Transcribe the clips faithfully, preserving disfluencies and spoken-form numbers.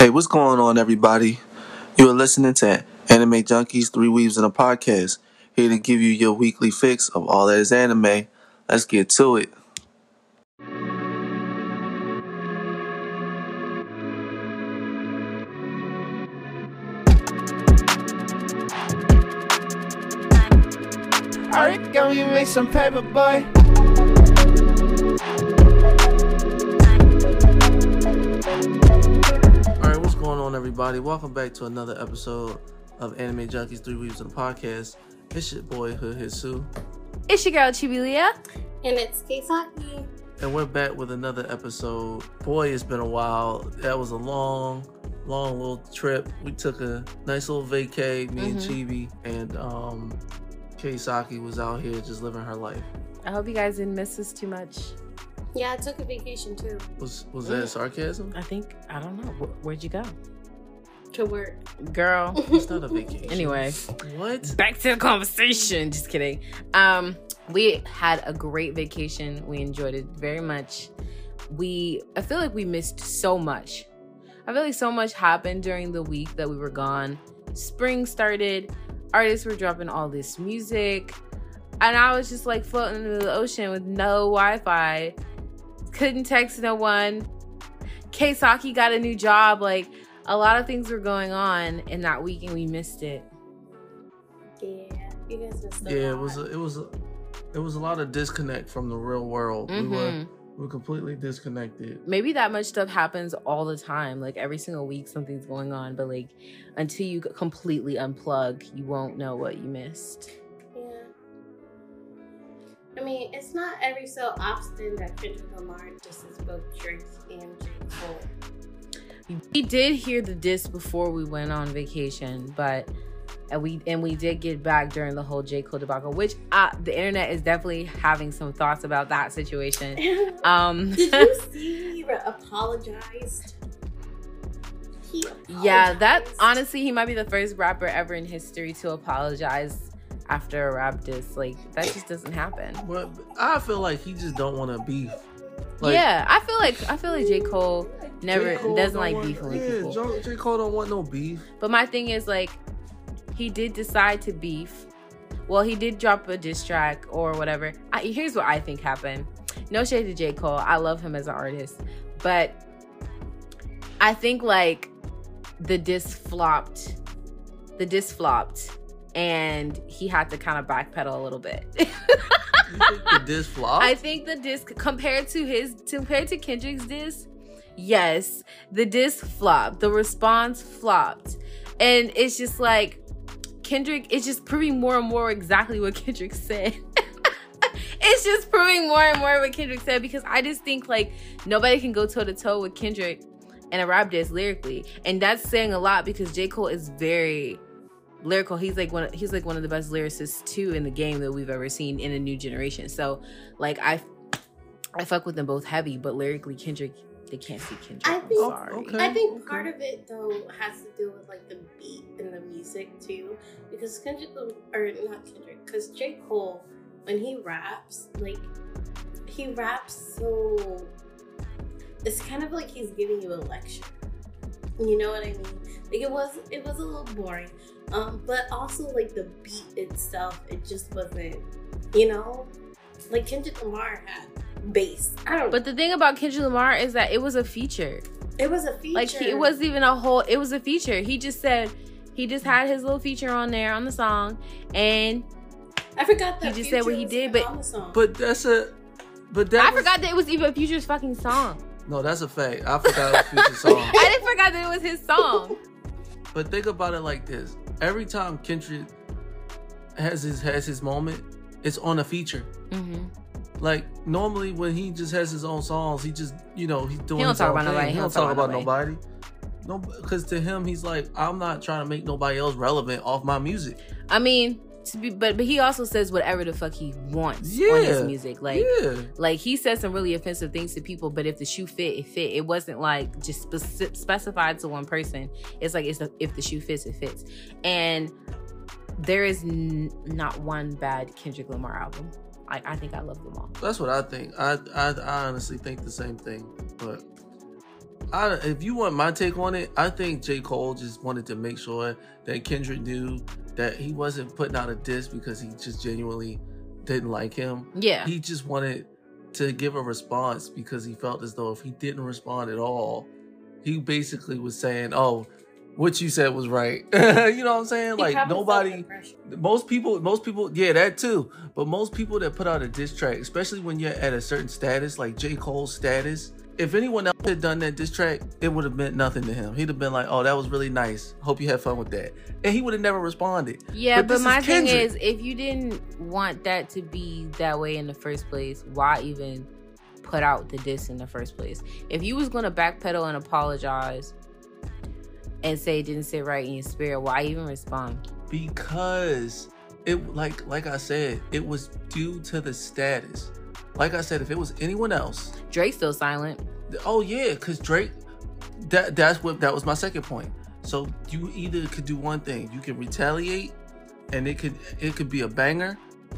Hey, what's going on, everybody? You are listening to Anime Junkies, Three Weaves in a Podcast, here to give you your weekly fix of all that is anime. Let's get to it. Alright, go you make some paper, boy. Alright, what's going on, everybody? Welcome back to another episode of Anime Junkies, Three Weaves in a Podcast. It's your boy, Hood Hitsu. It's your girl, Chibilia. And it's Keisaki. And we're back with another episode. Boy, it's been a while. That was a long, long little trip. We took a nice little vacay, me mm-hmm. and Chibi, and um, Keisaki was out here just living her life. I hope you guys didn't miss us too much. Yeah, I took a vacation too. Was was that sarcasm? I think, I don't know. Where'd you go? To work. Girl. It's not a vacation. Anyway. What? Back to the conversation. Just kidding. Um, we had a great vacation. We enjoyed it very much. We, I feel like we missed so much. I feel like so much happened during the week that we were gone. Spring started. Artists were dropping all this music. And I was just like floating in the ocean with no Wi-Fi. Couldn't text no one. Keisaki got a new job. Like, a lot of things were going on in that week and we missed it. Yeah, you guys missed it. Yeah, it was a, it was a, it was a lot of disconnect from the real world. Mm-hmm. We were we were completely disconnected. Maybe that much stuff happens all the time. Like every single week something's going on, but like until you completely unplug, you won't know what you missed. I mean, it's not every so often that Kendrick Lamar disses both Drake and J. Cole. We did hear the diss before we went on vacation, but and we and we did get back during the whole J. Cole debacle, which uh, the internet is definitely having some thoughts about that situation. Um, did you see he apologized? He apologized. Yeah, that honestly, he might be the first rapper ever in history to apologize after a rap diss. Like, that just doesn't happen. But I feel like he just don't want to beef. Like, yeah, I feel like I feel like J. Cole never J. Cole doesn't like want, beefing with yeah, people. J. Cole don't want no beef. But my thing is, like, he did decide to beef. Well, he did drop a diss track or whatever. I, here's what I think happened. No shade to J. Cole. I love him as an artist. But I think, like, the diss flopped. The diss flopped. And he had to kind of backpedal a little bit. You think the diss flopped? I think the diss, compared to his, compared to Kendrick's diss, yes, the diss flopped. The response flopped. And it's just like, Kendrick is just proving more and more exactly what Kendrick said. It's just proving more and more what Kendrick said, because I just think, like, nobody can go toe-to-toe with Kendrick and a rap diss lyrically. And that's saying a lot, because J. Cole is very lyrical. He's like one of, he's like one of the best lyricists too in the game that we've ever seen in a new generation. So like I I fuck with them both heavy, but lyrically Kendrick, they can't see Kendrick. I think, I'm sorry. Okay, I think okay. part of it though has to do with like the beat and the music too, because Kendrick, or not Kendrick, because J. Cole, when he raps, like he raps so it's kind of like he's giving you a lecture. You know what I mean? Like it was it was a little boring. Um, but also, like, the beat itself, it just wasn't, you know? Like, Kendrick Lamar had bass. I don't know. But the thing about Kendrick Lamar is that it was a feature. It was a feature. Like, he, it wasn't even a whole, it was a feature. He just said, he just had his little feature on there on the song, and I forgot that he just said what he did, but, on the song. But that's a, but that I was, forgot that it was even Future's fucking song. No, that's a fact. I forgot it was Future's song. I didn't forget that it was his song. But think about it like this. Every time Kendrick has his has his moment, it's on a feature. Mm-hmm. Like, normally when he just has his own songs, he just, you know, he's doing he don't his talk own about thing. nobody. He, he don't talk, talk about, about nobody. No, because to him, he's like, I'm not trying to make nobody else relevant off my music. I mean, to be, but but he also says whatever the fuck he wants yeah. on his music. Like, yeah. like he said some really offensive things to people, but if the shoe fit, it fit. It wasn't like just speci- specified to one person. It's like, it's the, if the shoe fits, it fits. And there is n- not one bad Kendrick Lamar album. I, I think I love them all. That's what I think. I, I I honestly think the same thing. But I, if you want my take on it, I think J. Cole just wanted to make sure that Kendrick knew that he wasn't putting out a diss because he just genuinely didn't like him. Yeah. He just wanted to give a response because he felt as though if he didn't respond at all, he basically was saying, oh, what you said was right. You know what I'm saying? He like probably nobody, felt the pressure. most people, most people, yeah, that too. But most people that put out a diss track, especially when you're at a certain status, like J. Cole's status, if anyone else had done that diss track, it would have meant nothing to him. He'd have been like, oh, that was really nice. Hope you had fun with that. And he would have never responded. Yeah, but, this my is thing Kendrick. is, if you didn't want that to be that way in the first place, why even put out the diss in the first place? If you was going to backpedal and apologize and say it didn't sit right in your spirit, why even respond? Because it, like like I said, it was due to the status. Like I said, if it was anyone else, Drake's still silent. oh yeah, because Drake, that that's what that was my second point. So you either could do one thing, you can retaliate, and it could it could be a banger,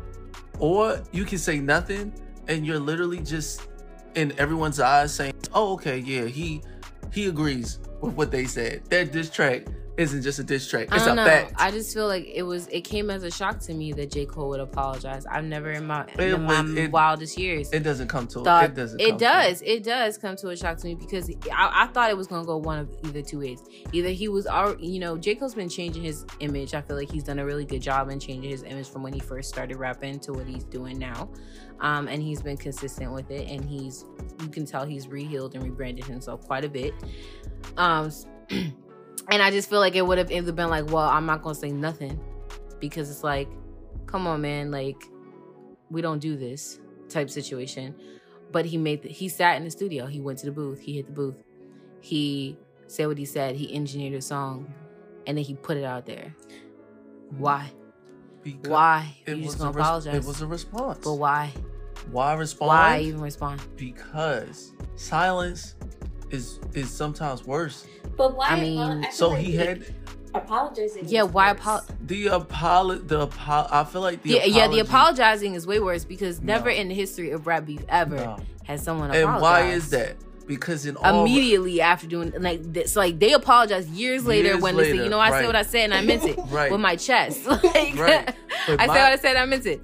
or you can say nothing, and you're literally just in everyone's eyes saying, oh okay, yeah, he he agrees with what they said. That diss track isn't just a diss track; it's I don't a know. fact. I just feel like it was. It came as a shock to me that J. Cole would apologize. I've never in my, It in my was- it- wildest years It doesn't come to thought it. Doesn't. it come to does. It does come to a shock to me because I, I thought it was gonna go one of either two ways. Either he was, already, you know, J. Cole's been changing his image. I feel like he's done a really good job in changing his image from when he first started rapping to what he's doing now, um, and he's been consistent with it. And he's, you can tell he's rehealed and rebranded himself quite a bit. Um. And I just feel like it would have either been like, well, I'm not going to say nothing because it's like, come on, man. Like, we don't do this type situation. But he made, the, he sat in the studio. He went to the booth. He hit the booth. He said what he said. He engineered a song and then he put it out there. Why? Because Why? It You was just a going to res- apologize. It was a response. But why? Why respond? Why even respond? Because silence is is sometimes worse. But why? I mean, uh, I feel So like he had apologizing. Yeah, is why worse. apologize? the apolo the apo- I feel like the Yeah, yeah, the apology- apologizing is way worse because never No. in the history of rap beef ever No. has someone And apologized. why is that? Because in all Immediately after doing like this, like they apologize years later Years when they say, later, you know, I right. said what I said and I meant it Right. with my chest. Like, Right. But I my- said what I said, I meant it.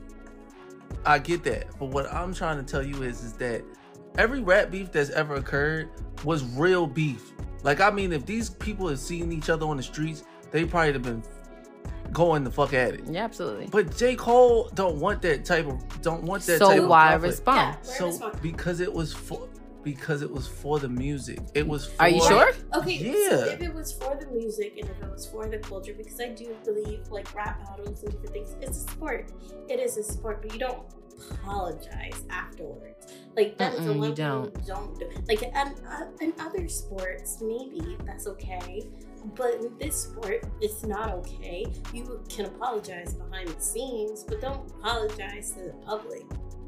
I get that, but what I'm trying to tell you is is that every rap beef that's ever occurred was real beef. Like, I mean, if these people had seen each other on the streets, they probably have been going the fuck at it. Yeah, absolutely. But J. Cole don't want that type of don't want that type So of why conflict. respond? Yeah, why So respond? because it was for because it was for the music. It was for, Are you sure? Okay, Yeah. so if it was for the music and if it was for the culture, because I do believe like rap battles and different things, it's a sport. It is a sport, but you don't apologize afterwards. Like that is the Mm-mm, you one don't. thing you don't do. Like in, uh, in other sports, maybe that's okay, but in this sport, it's not okay. You can apologize behind the scenes, but don't apologize to the public.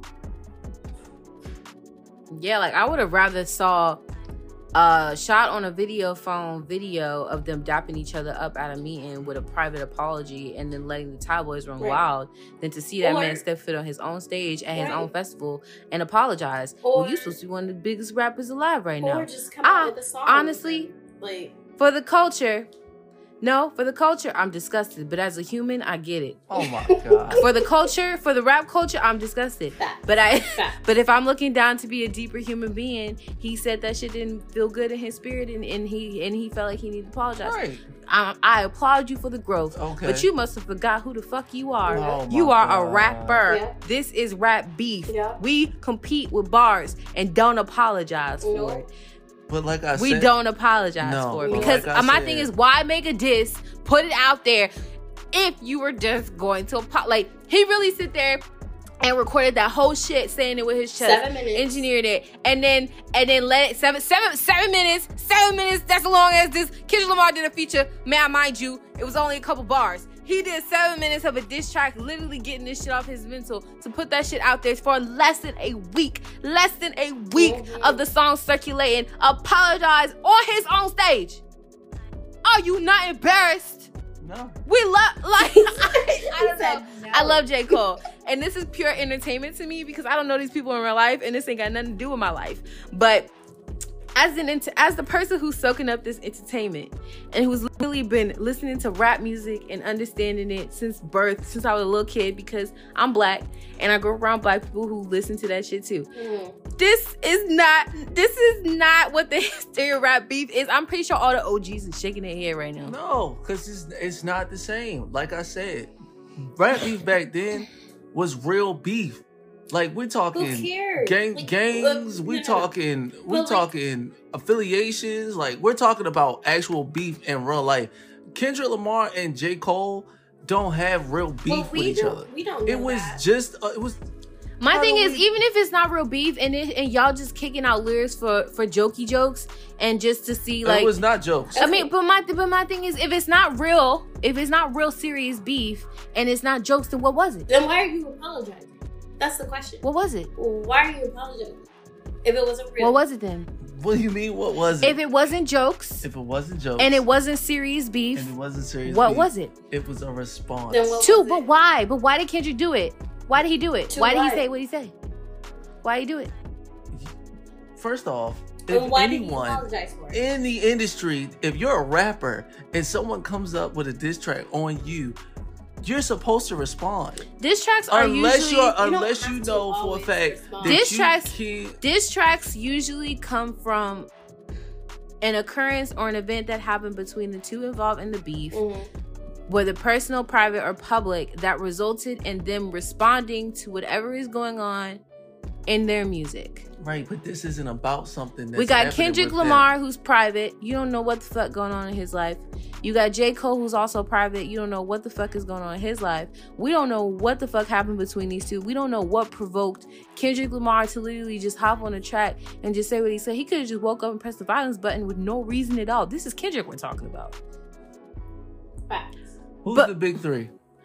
Yeah, like I would have rather saw a shot on a video phone video of them dapping each other up at a meeting with a private apology and then letting the Thai boys run Right. wild than to see that Or- man step foot on his own stage at his Right. own festival and apologize. Or- well, you supposed to be one of the biggest rappers alive right now. Or just come Ah, out with a song. honestly, like For the culture, no, for the culture, I'm disgusted. But as a human, I get it. Oh my god. For the culture, for the rap culture, I'm disgusted. Facts. But I, Facts. but if I'm looking down to be a deeper human being, he said that shit didn't feel good in his spirit, and, and he and he felt like he needed to apologize. Right. I, I applaud you for the growth, Okay. but you must have forgot who the fuck you are. Oh my you are God. a rapper. Yeah. This is rap beef. Yeah. We compete with bars and don't apologize for No. it. But like I We said, don't apologize No, for it but because like I my said- thing is, why make a diss, put it out there if you were just going to apo- like he really sit there and recorded that whole shit saying it with his chest, Seven minutes. engineered it, and then and then let it seven seven seven minutes, seven minutes. That's as long as this Kendrick Lamar did a feature. May I mind you, it was only a couple bars. He did seven minutes of a diss track, literally getting this shit off his mental to put that shit out there for less than a week. Less than a week Mhm. of the song circulating. Apologize on his own stage. Are you not embarrassed? No. We love, like, I, I don't He said know. no. I love J. Cole. And this is pure entertainment to me because I don't know these people in real life and this ain't got nothing to do with my life. But as an ent- as the person who's soaking up this entertainment and who's literally been listening to rap music and understanding it since birth, since I was a little kid, because I'm black and I grew around black people who listen to that shit too. Mm. This is not this is not what the history of rap beef is. I'm pretty sure all the O Gs are shaking their head right now. No, because it's, it's not the same. Like I said, rap beef back then was real beef. Like we're talking gang like, gangs, uh, we no, talking no. we talking like, affiliations, like we're talking about actual beef in real life. Kendrick Lamar and J. Cole don't have real beef well, with each other. We don't know It was that. just uh, it was My thing is, even if it's not real beef and it, and y'all just kicking out lyrics for, for jokey jokes and just to see like it was not jokes. I mean, but my but my thing is, if it's not real, if it's not real serious beef and it's not jokes, then what was it? Then why are you apologizing? That's the question. What was it? Why are you apologizing? If it wasn't real. What was it then? What do you mean? What was it? If it wasn't jokes. If it wasn't jokes. And it wasn't serious beef. And it wasn't serious What beef, was it? It was a response. Then what Two, was but it? why? But why did Kendrick do it? Why did he do it? To why did what? he say what he say? Why did he do it? First off, And if why did he anyone apologize for it? in the industry, if you're a rapper and someone comes up with a diss track on you, you're supposed to respond. Diss tracks are unless usually you're you don't unless have you to know for a always fact respond. that Diss you tracks- can't. Diss tracks usually come from an occurrence or an event that happened between the two involved in the beef, Mm-hmm. whether personal, private, or public, that resulted in them responding to whatever is going on in their music. Right, but this isn't about something that's We got happening Kendrick with Lamar, them. who's private. You don't know what the fuck going on in his life. You got J. Cole, who's also private. You don't know what the fuck is going on in his life. We don't know what the fuck happened between these two. We don't know what provoked Kendrick Lamar to literally just hop on a track and just say what he said. He could have just woke up and pressed the violence button with no reason at all. This is Kendrick we're talking about. Facts. Who's but- the big three?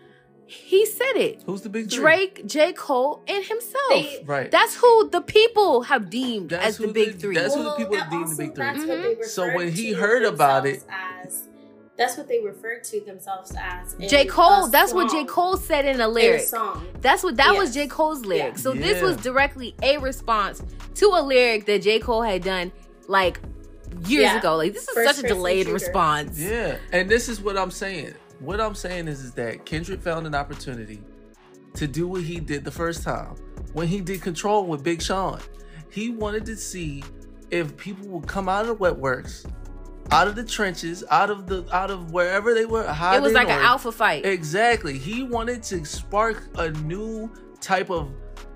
He said it. Who's the big three? Drake, J. Cole, and himself. They- Right. That's who the people have deemed That's as the who big the- three. that's who the Well, people that deem the also- big three. That's what Mhm. they referred So when he to heard about themselves as, that's what they referred to themselves as. in J. Cole, a that's what J. song. Cole said in a In a lyric. song. That's what that was Yes. J. Cole's lyric. Yeah. So this Yeah. was directly a response to a lyric that J. Cole had done like years Yeah. ago. Like this is First such a person delayed shooter. response. Yeah, and this is what I'm saying. What I'm saying is, is that Kendrick found an opportunity to do what he did the first time when he did Control with Big Sean. He wanted to see if people would come out of the wet works, out of the trenches, out of the out of wherever they were hiding. It was like an or- alpha fight. Exactly. He wanted to spark a new type of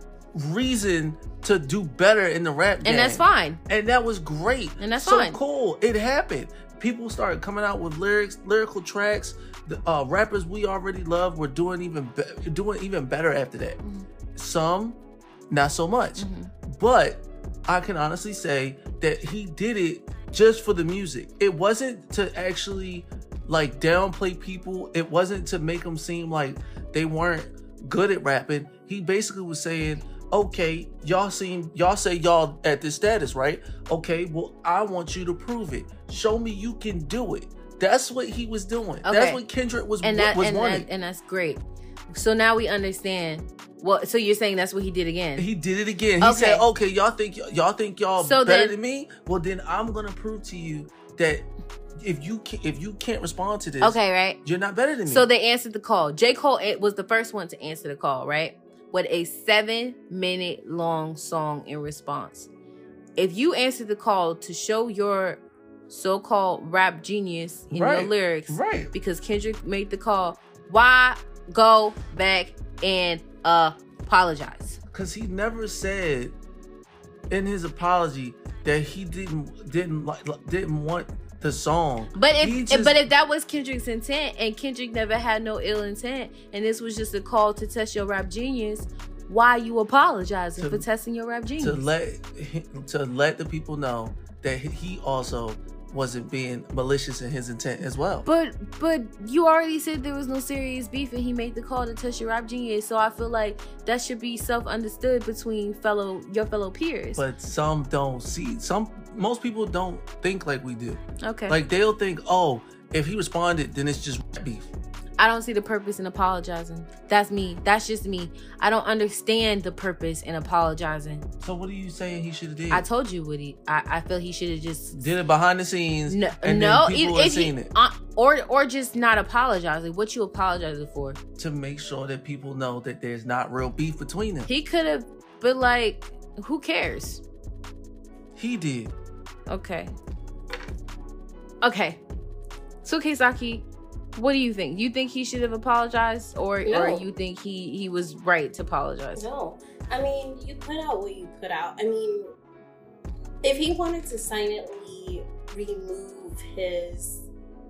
reason to do better in the rap game. And that's fine. And that was great. And that's so fine. cool. It happened. People started coming out with lyrics, lyrical tracks. The uh, rappers we already love were doing even be- doing even better after that. Mm-hmm. Some, not so much. Mm-hmm. But I can honestly say that he did it just for the music. It wasn't to actually like downplay people. It wasn't to make them seem like they weren't good at rapping. He basically was saying, okay, y'all seem y'all say y'all at this status, right? Okay, well, I want you to prove it. Show me you can do it. That's what he was doing. Okay. That's what Kendrick was And wa- that was and, wanting. that, and that's great. So now we understand. Well, so you're saying that's what he did again? He did it again. He Okay. said, "Okay, y'all think y'all think y'all So better then- than me? Well, then I'm gonna prove to you that if you can, if you can't respond to this, Okay, right? you're not better than me." So they answered the call. J. Cole it was the first one to answer the call, right? With a seven minute long song in response. If you answered the call to show your so-called rap genius in Right. your lyrics, right? because Kendrick made the call, why go back and uh, apologize? Because he never said in his apology that he didn't didn't like didn't want the song. But He if just- but if that was Kendrick's intent, and Kendrick never had no ill intent, and this was just a call to test your rap genius, why you apologizing To- for testing your rap genius? to let him- to let the people know that he also wasn't being malicious in his intent as well. But but you already said there was no serious beef, and he made the call to test your rap genius. So I feel like that should be self understood between fellow your fellow peers. But some don't see. Some most people don't think like we do. okay, Like they'll think, oh, if he responded, then it's just beef. I don't see the purpose in apologizing. That's me. That's just me. I don't understand the purpose in apologizing. So what are you saying he should have did? I told you what he. I, I feel he should have just did it behind the scenes. No, and no. then people if, have if seen he, it, uh, or or just not apologizing. What you apologizing for? to make sure that people know that there's not real beef between them. He could have, but like, who cares? He did. Okay. Okay. So Keisaki, what do you think? You think he should have apologized, or No. or you think he he was right to apologize? No. I mean, you put out what you put out. I mean, if he wanted to silently remove his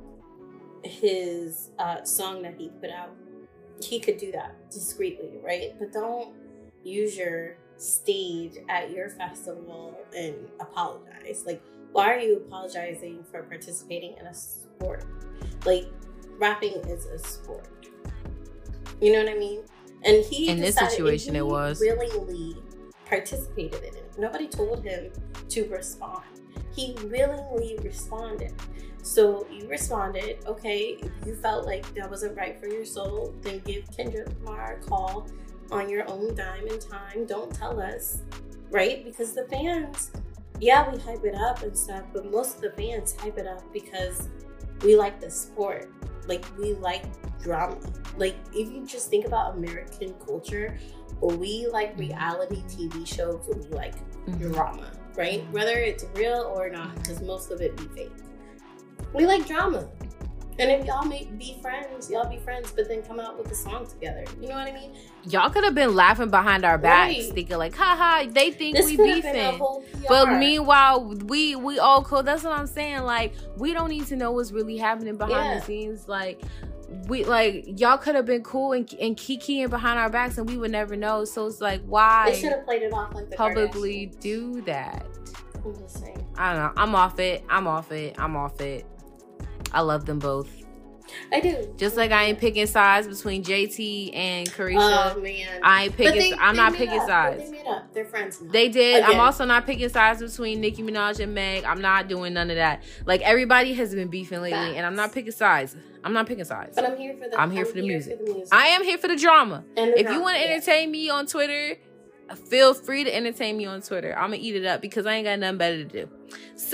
his uh, song that he put out, he could do that discreetly, right? But don't use your stage at your festival and apologize. Like, why are you apologizing for participating in a sport? Like, rapping is a sport. You know what I mean? And he In this decided- situation, and he it was. willingly participated in it. Nobody told him to respond. He willingly responded. So you responded, okay, if you felt like that wasn't right for your soul, then give Kendrick Lamar a call on your own dime and time. Don't tell us, right? Because the fans, yeah, we hype it up and stuff, but most of the fans hype it up because we like the sport. Like, we like drama. Like, if you just think about American culture, we like reality T V shows, and we like Mhm. drama, right? Whether it's real or not, because most of it be fake. We like drama. And if y'all make be friends, y'all be friends, but then come out with a song together. You know what I mean? Y'all could have been laughing behind our backs, Right. thinking like, haha, they think This we could have been a beefing. whole P R. But meanwhile, we we all cool. That's what I'm saying. Like, we don't need to know what's really happening behind Yeah. the scenes. Like, we like y'all could have been cool and and kikiing behind our backs, and we would never know. So it's like, They why should have played it off like the publicly Kardashians. do that? I'm just saying. I don't know. I'm off it. I'm off it. I'm off it. I love them both. I do. Just like I ain't picking sides between J T and Carisha. Oh man. I ain't But picking. they- I'm they not made picking up. sides. They made up. They're friends now. They did. I'm Again. also not picking sides between Nicki Minaj and Meg. I'm not doing none of that. Like, everybody has been beefing lately, Facts. and I'm not picking sides. I'm not picking sides. But I'm here for the. I'm here for the music. For the music. I am here for the drama. And the If drama, you want to yeah. entertain me on Twitter, feel free to entertain me on Twitter. I'm gonna eat it up because I ain't got nothing better to do. So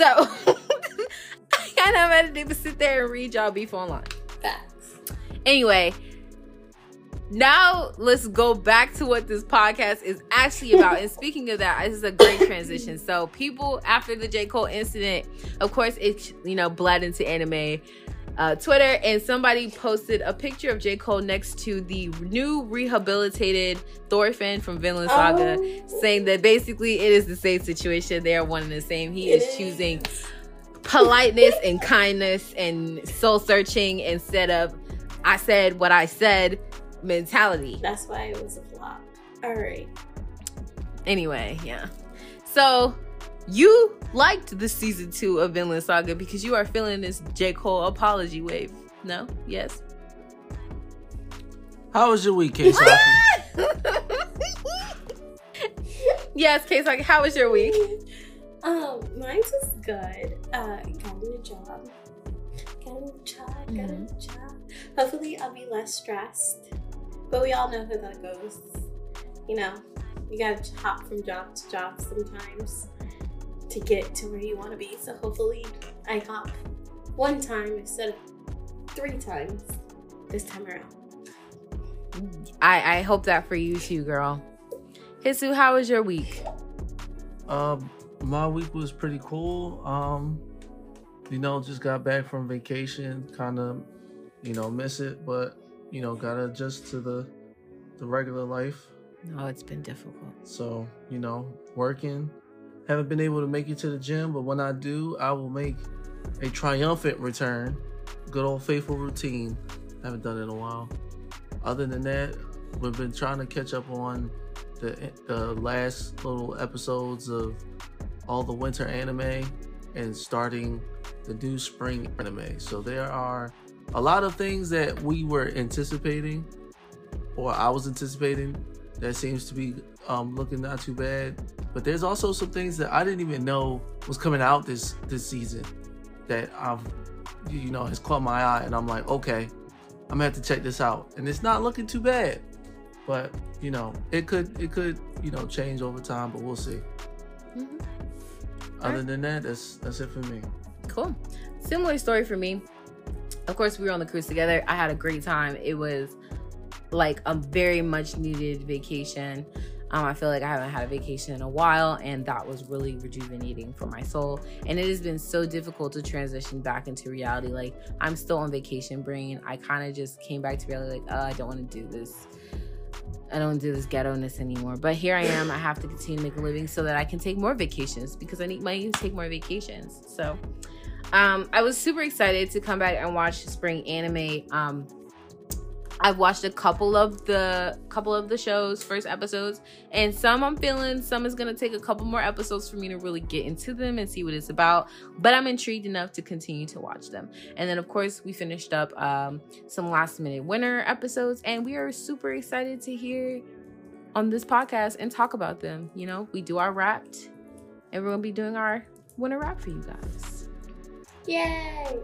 I ain't got nothing better to do but sit there and read y'all beef online. Facts. Anyway, now let's go back to what this podcast is actually about. And speaking of that, this is a great transition. So people, after the J. Cole incident, of course, it, you know, bled into anime uh, Twitter, and somebody posted a picture of J. Cole next to the new rehabilitated Thorfinn from Vinland Saga, Oh. saying that basically it is the same situation. They are one and the same. He It is choosing politeness and kindness and soul searching instead of I said what I said mentality. That's why it was a flop. All right. Anyway, yeah. So you liked the season two of Vinland Saga because you are feeling this J. Cole apology wave. No? Yes? How was your week, Keisaki? Yes, Case, like, how was your week? Um, mine was good. Uh, got a new job. Got a new job. Got a new job. Hopefully, I'll be less stressed. But we all know how that goes. You know, you gotta hop from job to job sometimes to get to where you want to be. So hopefully, I hop one time instead of three times this time around. I, I hope that for you too, girl. Hisu, how was your week? Um, my week was pretty cool. Um, you know, just got back from vacation, kind of, you know, miss it, but you know, gotta adjust to the the regular life. Oh, it's been difficult. So, you know, working. Haven't been able to make it to the gym, but when I do, I will make a triumphant return. Good old faithful routine. Haven't done it in a while. Other than that, we've been trying to catch up on the the last little episodes of all the winter anime and starting the new spring anime. So there are a lot of things that we were anticipating, or I was anticipating, that seems to be um, looking not too bad. But there's also some things that I didn't even know was coming out this this season that I've, you know, has caught my eye, and I'm like, okay, I'm gonna have to check this out, and it's not looking too bad. But you know, it could it could you know change over time, but we'll see. Mm-hmm. Other right. than that, that's that's it for me. Cool. Similar story for me. Of course, we were on the cruise together. I had a great time. It was like a very much needed vacation. Um, I feel like I haven't had a vacation in a while, and that was really rejuvenating for my soul. And it has been so difficult to transition back into reality. Like, I'm still on vacation brain. I kind of just came back to reality, like, oh, I don't want to do this. I don't do this ghetto-ness anymore. But here I am. I have to continue to make a living so that I can take more vacations because I need money to take more vacations. So um, I was super excited to come back and watch spring anime. Um, I've watched a couple of the couple of the show's first episodes, and some I'm feeling, some is gonna take a couple more episodes for me to really get into them and see what it's about. But I'm intrigued enough to continue to watch them. And then, of course, we finished up um, some last minute winter episodes, and we are super excited to hear on this podcast and talk about them. You know, we do our Wrapped, and we're gonna be doing our winter wrap for you guys. Yay!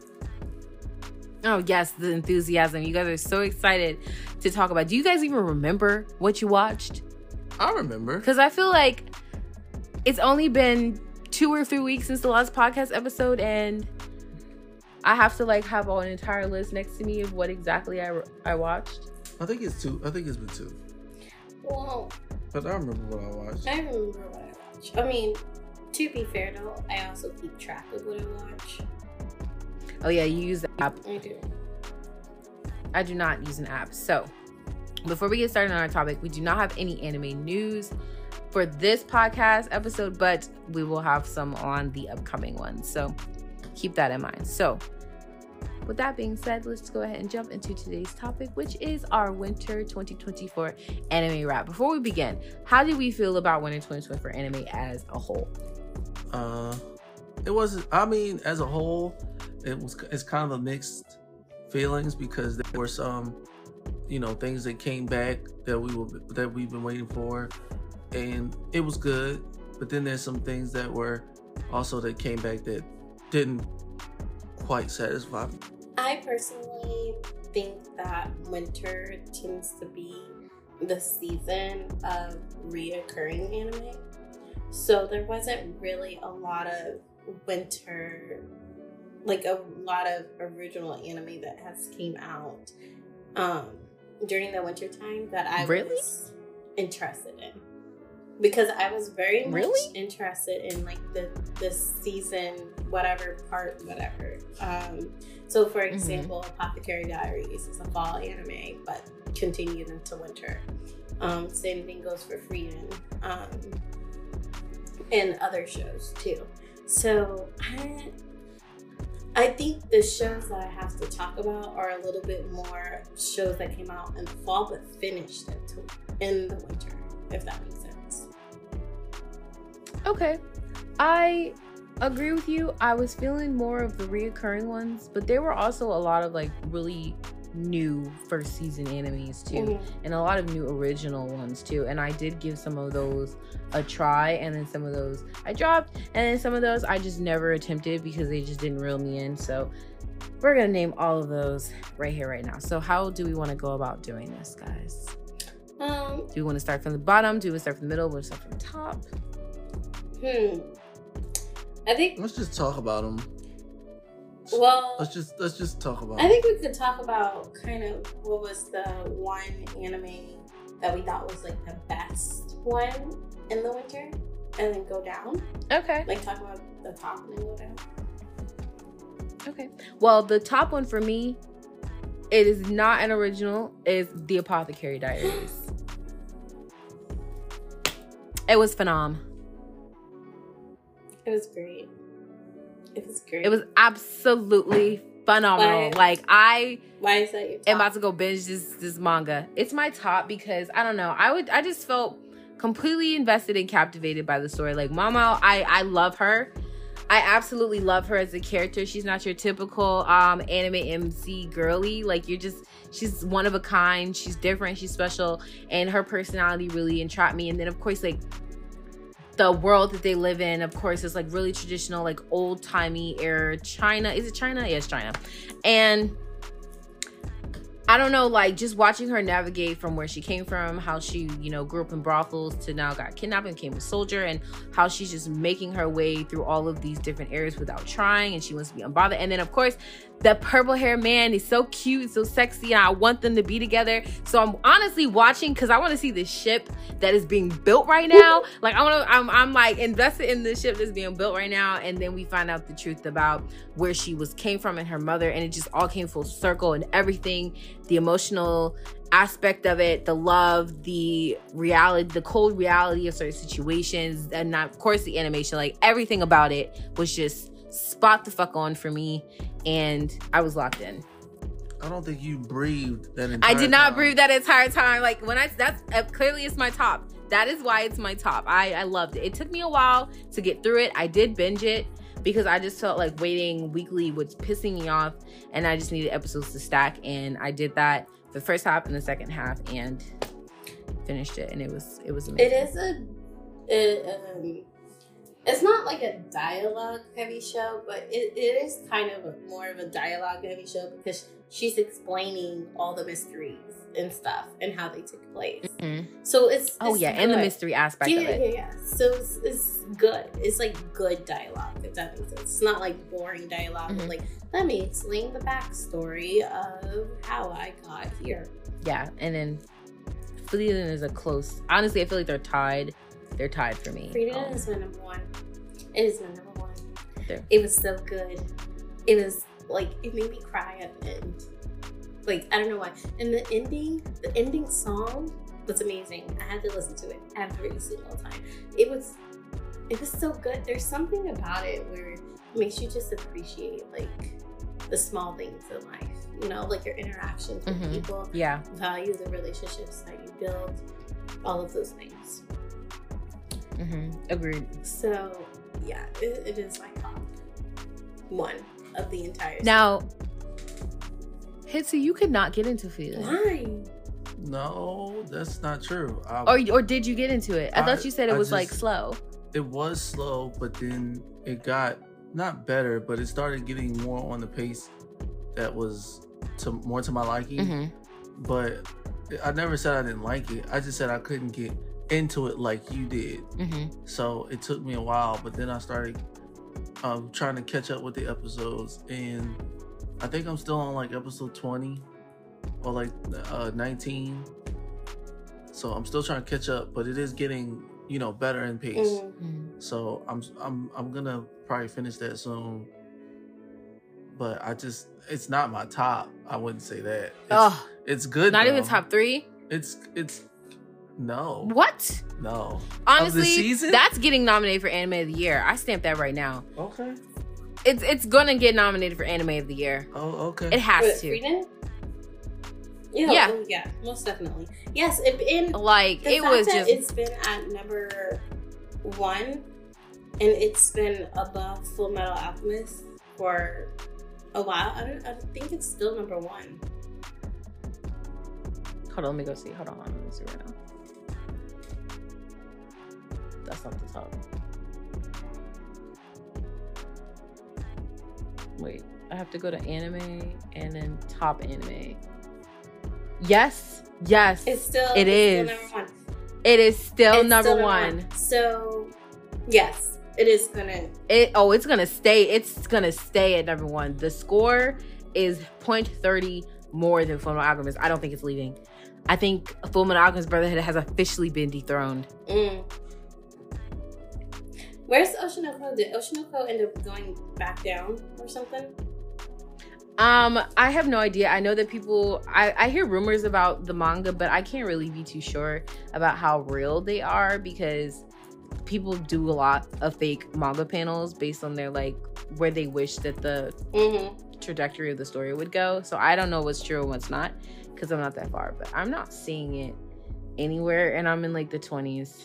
Oh, yes, the enthusiasm. You guys are so excited to talk about. Do you guys even remember what you watched? I remember. Because I feel like it's only been two or three weeks since the last podcast episode, and I have to like have an entire list next to me of what exactly I, I watched. I think it's two. I think it's been two. Well, but I remember what I watched. I remember what I watched. I mean, to be fair though, I also keep track of what I watch. Oh yeah, you use the app. I do. I do not use an app. So, before we get started on our topic, we do not have any anime news for this podcast episode, but we will have some on the upcoming ones. So, keep that in mind. So, with that being said, let's go ahead and jump into today's topic, which is our winter twenty twenty-four anime wrap. Before we begin, how do we feel about winter twenty twenty-four anime as a whole? Uh, it was. I mean, as a whole, it was. It's kind of a mixed feelings because there were some, you know, things that came back that we were that we've been waiting for, and it was good. But then there's some things that were also that came back that didn't quite satisfy me. I personally think that winter tends to be the season of reoccurring anime. So there wasn't really a lot of winter, like a lot of original anime that has came out um, during the winter time that I really? was interested in. Because I was very much really? interested in like the the season, whatever part, whatever. Um, so, for example, mm-hmm. Apothecary Diaries is a fall anime, but continued into winter. Um, same thing goes for Frieren, um, and other shows too. So, I I think the shows that I have to talk about are a little bit more shows that came out in the fall but finished in the winter, if that makes sense. Okay, I agree with you. I was feeling more of the reoccurring ones, but there were also a lot of like really new first season animes too, mm-hmm. and a lot of new original ones too. And I did give some of those a try, and then some of those I dropped, and then some of those I just never attempted because they just didn't reel me in. So we're gonna name all of those right here, right now. So how do we want to go about doing this, guys? Um, do we want to start from the bottom? Do we start from the middle? Do we start from the top? Hmm. I think let's just talk about them. Well, let's just let's just talk about. I think we could talk about kind of what was the one anime that we thought was like the best one in the winter, and then go down. Okay. Like talk about the top and then go down. Okay. Well, the top one for me, it is not an original. Is The Apothecary Diaries. It was phenom. It was great. It was great. It was absolutely phenomenal. Why, like I why is that your top? am about to go binge this this manga. It's my top because I don't know. I would I just felt completely invested and captivated by the story. Like Mama, I I love her. I absolutely love her as a character. She's not your typical um anime M C girly. Like you're just she's one of a kind. She's different. She's special, and her personality really entrapped me. And then of course like the world that they live in, of course, is like really traditional, like old timey era China. Is it China? Yes, China. And I don't know, like just watching her navigate from where she came from, how she, you know, grew up in brothels to now got kidnapped and became a soldier, and how she's just making her way through all of these different areas without trying, and she wants to be unbothered. And then of course, the purple hair man is so cute, so sexy, and I want them to be together. So I'm honestly watching because I want to see the ship that is being built right now. Like I want to, I'm, I'm like invested in the ship that's being built right now. And then we find out the truth about where she was came from and her mother, and it just all came full circle, and everything, the emotional aspect of it, the love, the reality, the cold reality of certain situations, and not, of course the animation, like everything about it was just spot the fuck on for me, and I was locked in. I don't think you breathed that entire I did not time. breathe that entire time. Like when I, that's uh, clearly it's my top. That is why it's my top. I, I loved it. It took me a while to get through it. I did binge it because I just felt like waiting weekly was pissing me off, and I just needed episodes to stack, and I did that the first half and the second half and finished it, and it was it was amazing. It is a, it, um, it's not like a dialogue heavy show, but it, it is kind of a, more of a dialogue heavy show because she's explaining all the mysteries and stuff and how they took place. Mm-hmm. So it's, oh it's yeah, good. and the mystery aspect yeah, of it. Yeah, yeah. So it's, it's good. It's like good dialogue, if that makes sense. It's not like boring dialogue. Mm-hmm. Like, let me explain the backstory of how I got here. Yeah, and then Frieden is a close. Honestly, I feel like they're tied. They're tied for me. Frieden Um, is my number one. It is my number one. There. It was so good. It was like it made me cry at the end. Like I don't know why. And the ending, the ending song was amazing. I had to listen to it every single time. It was, it was so good. There's something about it where it makes you just appreciate like the small things in life. You know, like your interactions with Mhm. people. Yeah. Value the relationships that you build. All of those things. Mm-hmm. Agreed. So yeah, it, it is my top one of the entire season. Now, Hitsu, you could not get into Frieden. Why? No, that's not true. I, Or, or did you get into it? I, I- thought you said it I was like just- slow. it was slow, but then it got not better, but it started getting more on the pace that was to more to my liking. Mm-hmm. But I never said I didn't like it. I just said I couldn't get into it like you did. Mm-hmm. So it took me a while, but then I started um, trying to catch up with the episodes, and I think I'm still on like episode twenty or like uh, nineteen. So I'm still trying to catch up, but it is getting, you know, better in pace. Mm. Mm-hmm. So I'm I'm I'm gonna probably finish that soon. But I just it's not my top. I wouldn't say that. It's, Oh, it's good. not though. even top three? It's it's no What? no. Honestly, season? that's getting nominated for Anime of the Year. I stamp that right now. Okay. It's it's gonna get nominated for Anime of the Year. Oh okay. It has Wait, to. Frieden? Yeah, Yeah. oh, yeah, most definitely. Yes, it, and Like the it fact was that just it's been at number one, and it's been above Full Metal Alchemist for a while. I don't. I think it's still number one. Hold on, let me go see. Hold on, let me see right now. That's not the top. Wait, I have to go to anime and then top anime. Yes, yes, It's still. It it's is. Still number one. it is still It's number still one. So, yes, it is gonna. It oh, it's gonna stay. It's gonna stay at number one. The score is point thirty more than Fullmetal Alchemist. I don't think it's leaving. I think Fullmetal Alchemist Brotherhood has officially been dethroned. Mm. Where's Oshinoko? Did Oshinoko end up going back down or something? Um, I have no idea. I know that people, I, I hear rumors about the manga, but I can't really be too sure about how real they are because people do a lot of fake manga panels based on their like where they wish that the Mm-hmm. trajectory of the story would go. So I don't know what's true and what's not because I'm not that far, but I'm not seeing it anywhere, and I'm in like the twenties.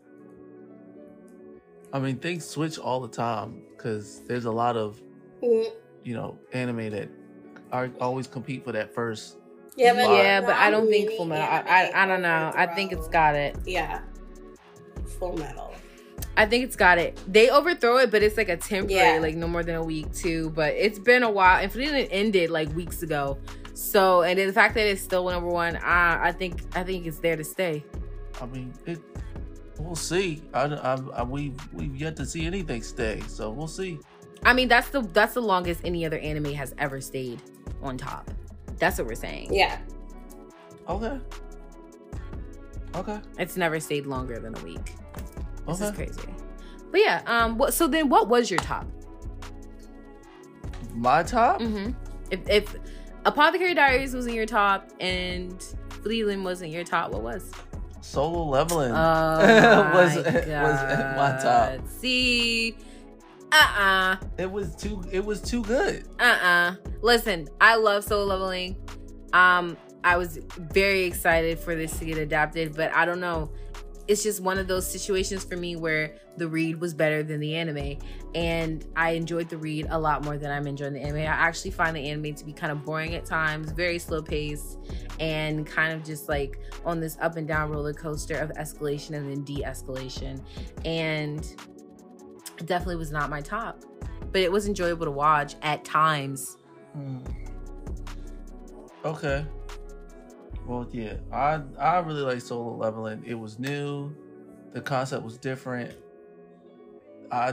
I mean, things switch all the time because there's a lot of, Mm-hmm. you know, anime that are always compete for that first. Yeah, but Yeah, but not I don't think many Full Metal. I, anime I I don't know. I think it's got it. Yeah, Full Metal. I think it's got it. They overthrow it, but it's like a temporary, Yeah. like no more than a week too. But it's been a while. And Frieden ended like weeks ago, So, and then the fact that it's still number one, I, I think I think it's there to stay. I mean, it. We'll see. I, I, I, we've we've yet to see anything stay, so we'll see. I mean, that's the that's the longest any other anime has ever stayed on top. That's what we're saying. Yeah. Okay. Okay. It's never stayed longer than a week. This Okay. is crazy. But yeah, um, what? So then, what was your top? My top? Mm-hmm. If if Apothecary Diaries was in your top and Fleeland wasn't your top, what was? Solo Leveling Oh my was God. was at my top. See, uh-uh, It was too. It was too good. uh-uh. Listen, I love Solo Leveling. Um, I was very excited for this to get adapted, but I don't know. It's just one of those situations for me where the read was better than the anime, and I enjoyed the read a lot more than I'm enjoying the anime. I actually find the anime to be kind of boring at times, very slow paced, and kind of just like on this up and down roller coaster of escalation and then de-escalation. And it definitely was not my top, but it was enjoyable to watch at times. Hmm. Okay. Well, yeah, I I really like Solo Leveling. It was new, the concept was different. I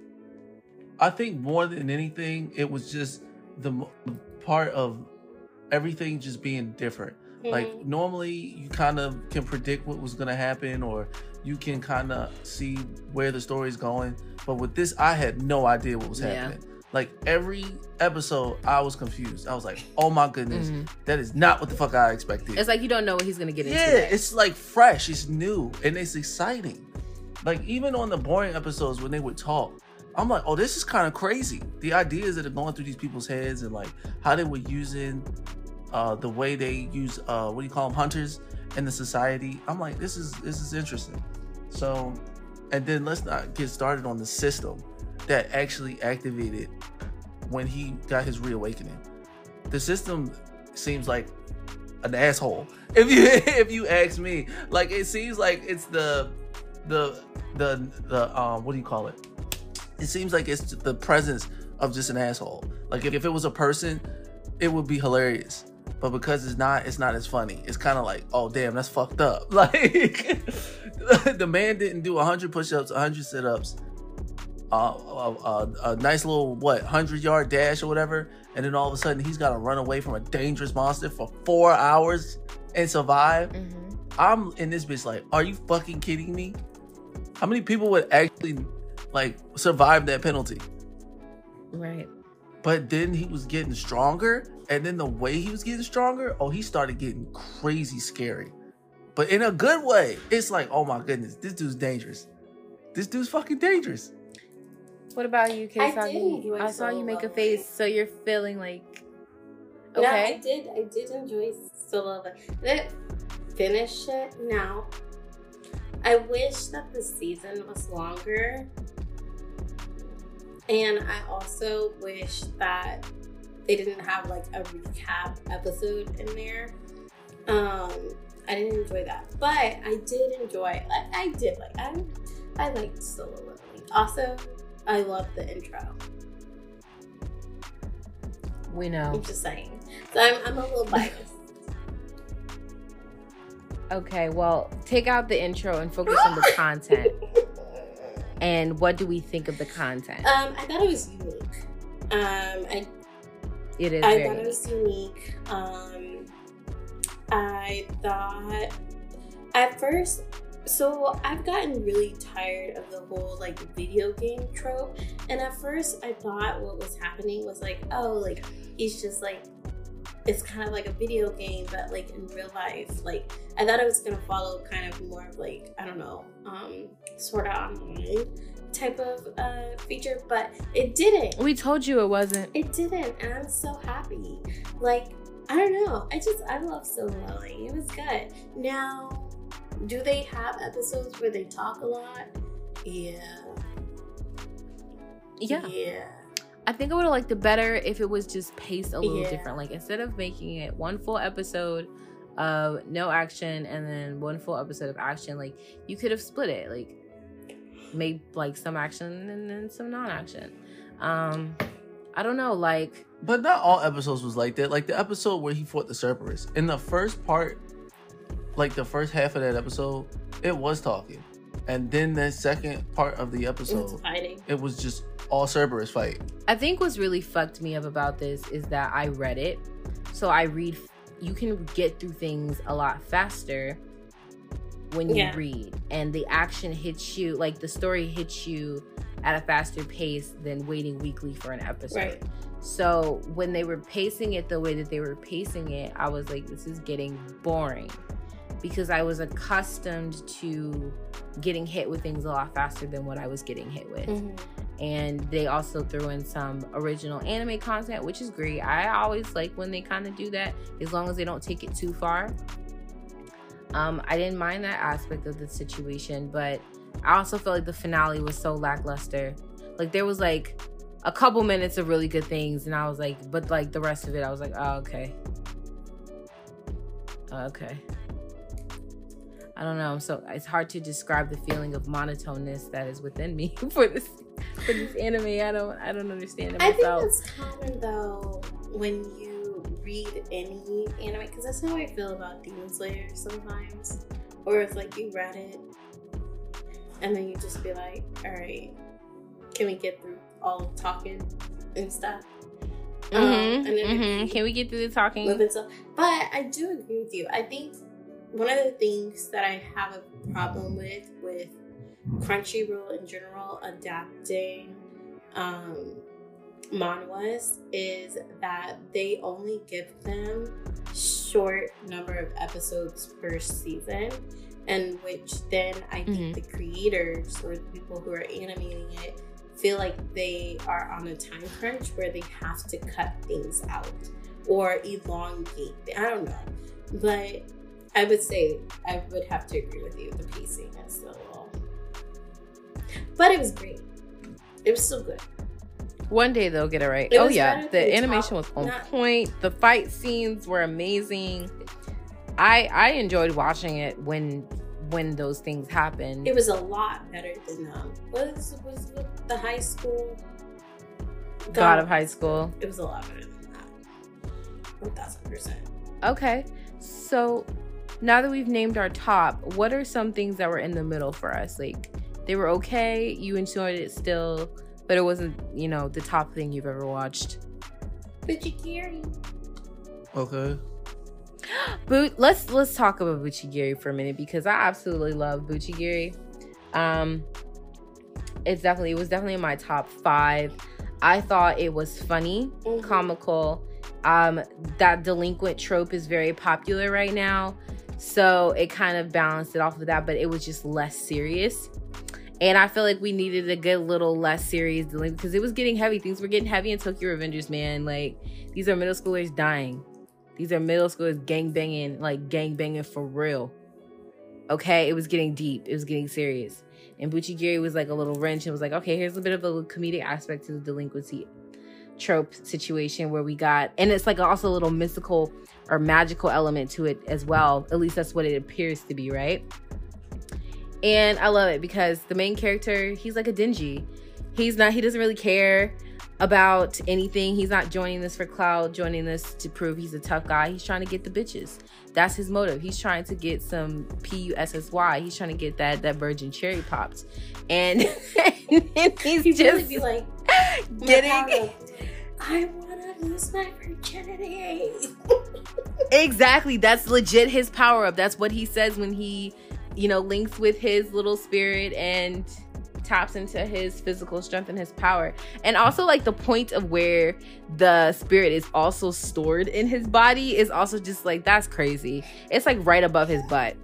I think more than anything, it was just the m- part of everything just being different. Mm-hmm. Like normally, you kind of can predict what was gonna happen, or you can kind of see where the story's going. But with this, I had no idea what was Yeah. happening. Like every episode, I was confused. I was like, "Oh my goodness, Mhm. that is not what the fuck I expected." It's like you don't know what he's gonna get into. Yeah, next. it's like fresh, it's new, and it's exciting. Like even on the boring episodes when they would talk, I'm like, "Oh, this is kind of crazy." The ideas that are going through these people's heads and like how they were using uh, the way they use uh, what do you call them, hunters in the society. I'm like, this is this is interesting. So, and then let's not get started on the system that actually activated when he got his reawakening. The system seems like an asshole. If you if you ask me, like it seems like it's the the the the um what do you call it? It seems like it's the presence of just an asshole. Like if, if it was a person, it would be hilarious. But because it's not, it's not as funny. It's kind of like, oh damn, that's fucked up. Like the man didn't do one hundred push-ups, one hundred sit-ups. Uh, a, a, a nice little what hundred yard dash or whatever, and then all of a sudden he's got to run away from a dangerous monster for four hours and survive. Mm-hmm. I'm in this bitch like, are you fucking kidding me? How many people would actually like survive that penalty? Right. But then he was getting stronger, and then the way he was getting stronger, oh, he started getting crazy scary, but in a good way. It's like, oh my goodness, this dude's dangerous. This dude's fucking dangerous. What about you, I did Keisagi? enjoy I saw you Solo make a Leveling. face, so you're feeling like okay. No, I did. I did enjoy Solo Leveling. Didn't finish it now. I wish that the season was longer. And I also wish that they didn't have like a recap episode in there. Um, I didn't enjoy that, but I did enjoy. Like I did like I, I liked Solo Leveling. Also, I love the intro. We know. I'm just saying. So I'm, I'm a little biased. Okay, well, take out the intro and focus on the content. And what do we think of the content? Um, I thought it was unique. Um, I It is I very thought it was unique. Um, I thought at first, so I've gotten really tired of the whole like video game trope. And at first, I thought what was happening was like, oh, like it's just like it's kind of like a video game, but like in real life. Like I thought it was gonna follow kind of more of like I don't know, um, sort of online type of uh, feature, but it didn't. We told you it wasn't. It didn't, and I'm so happy. Like, I don't know. I just, I love Solo Leveling. It was good. Now, do they have episodes where they talk a lot? Yeah. Yeah. Yeah. I think I would have liked it better if it was just paced a little Yeah. different. Like, instead of making it one full episode of no action and then one full episode of action, like, you could have split it. Like, made, like, some action and then some non-action. Um, I don't know. Like, But not all episodes was like that. Like the episode where he fought the Cerberus. In the first part, like the first half of that episode, it was talking. And then the second part of the episode, fighting. It was just all Cerberus fight. I think what's really fucked me up about this is that I read it. So I read, you can get through things a lot faster when you Yeah. read. And the action hits you, like the story hits you at a faster pace than waiting weekly for an episode. Right. So when they were pacing it the way that they were pacing it, I was like, this is getting boring. Because I was accustomed to getting hit with things a lot faster than what I was getting hit with. Mm-hmm. And they also threw in some original anime content, which is great. I always like when they kind of do that, as long as they don't take it too far. Um, I didn't mind that aspect of the situation, but I also felt like the finale was so lackluster. Like there was like a couple minutes of really good things, and I was like, but like the rest of it, I was like, oh, okay. Okay. I don't know. So it's hard to describe the feeling of monotoneness that is within me for this for this anime. I don't I don't understand it I think myself. that's common though when you read any anime, because that's how I feel about Demon Slayer sometimes. Or it's like you read it and then you just be like, all right, can we get through all the talking and stuff? Mm-hmm, Um, and then mm-hmm. if Can we get through the talking? moving stuff. But I do agree with you. I think one of the things that I have a problem with with Crunchyroll in general adapting um, manhwas is that they only give them short number of episodes per season, and which then I think Mhm. the creators or the people who are animating it feel like they are on a time crunch where they have to cut things out or elongate. I don't know, but I would say I would have to agree with you. The pacing is still a little, but it was great. It was still good. One day they'll get it right. It Oh was yeah, better the than animation Top- was on not- point. The fight scenes were amazing. I I enjoyed watching it when when those things happened. It was a lot better than um, what was was the high school God of High School. It was a lot better than that. One thousand percent. Okay, so now that we've named our top, what are some things that were in the middle for us? Like they were okay, you enjoyed it still, but it wasn't, you know, the top thing you've ever watched. Buchigiri. Okay. Boot. Let's let's talk about Buchigiri for a minute because I absolutely love Buchigiri. Um, it's definitely it was definitely in my top five. I thought it was funny, Mhm. comical. Um, that delinquent trope is very popular right now, so it kind of balanced it off with that. But it was just less serious, and I feel like we needed a good little less serious delinquent because it was getting heavy. Things were getting heavy in Tokyo Revengers, man. Like these are middle schoolers dying. These are middle schoolers gang banging, like gang banging for real. Okay, it was getting deep. It was getting serious. And Buchigiri was like a little wrench and was like, okay, here's a bit of a comedic aspect to the delinquency trope situation where we got, and it's like also a little mystical or magical element to it as well. At least that's what it appears to be, right? And I love it because the main character, he's like a dingy. He's not, he doesn't really care about anything. He's not joining this for clout, joining this to prove he's a tough guy. He's trying to get the bitches. That's his motive. He's trying to get some P U S S Y. He's trying to get that that virgin cherry popped. And, and he's He'd just really be like, getting Macaulay, I want to lose my virginity. exactly. That's legit his power up. That's what he says when he, you know, links with his little spirit and taps into his physical strength and his power. And also like the point of where the spirit is also stored in his body is also just like, that's crazy. It's like right above his butt.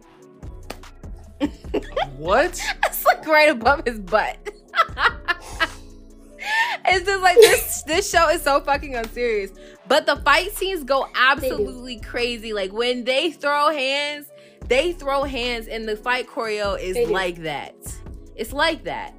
What? It's like right above his butt. It's just like this this show is so fucking unserious. But the fight scenes go absolutely crazy. Like when they throw hands, they throw hands and the fight choreo is like that. It's like that.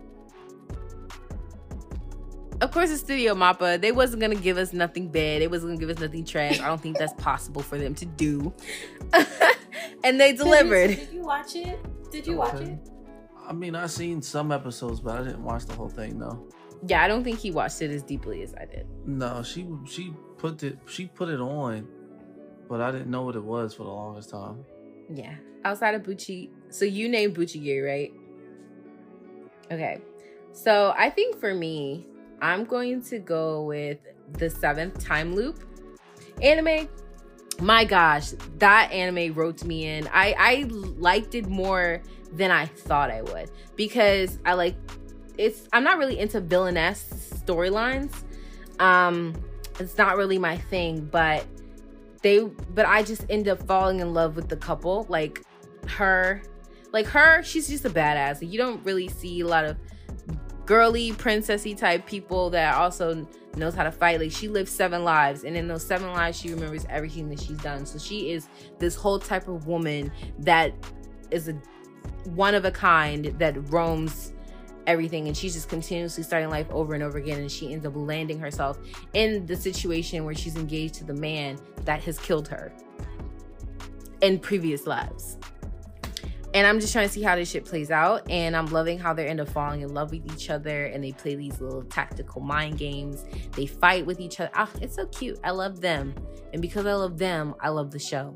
Of course, it's Studio Mappa. They wasn't gonna give us nothing bad. They wasn't gonna give us nothing trash. I don't think that's possible for them to do. And they delivered. Did you watch it? Did you watch Okay. it? I mean, I seen some episodes, but I didn't watch the whole thing, though. Yeah, I don't think he watched it as deeply as I did. No, she she put it she put it on, but I didn't know what it was for the longest time. Yeah. Outside of Bucci, so you named Buchigiri, right? Okay. So I think for me, I'm going to go with the Seventh Time Loop anime. My gosh, that anime roped me in. I, I liked it more than I thought I would because I like it's I'm not really into villainess storylines. Um, it's not really my thing, but they but I just end up falling in love with the couple. Like her, like her, she's just a badass. Like, you don't really see a lot of girly, princessy type people that also knows how to fight. Like, she lives seven lives, and in those seven lives, she remembers everything that she's done. So she is this whole type of woman that is a one of a kind that roams everything, and she's just continuously starting life over and over again, and she ends up landing herself in the situation where she's engaged to the man that has killed her in previous lives. And I'm just trying to see how this shit plays out, and I'm loving how they end up falling in love with each other, and they play these little tactical mind games. They fight with each other. Ah, it's so cute. I love them, and because I love them, I love the show.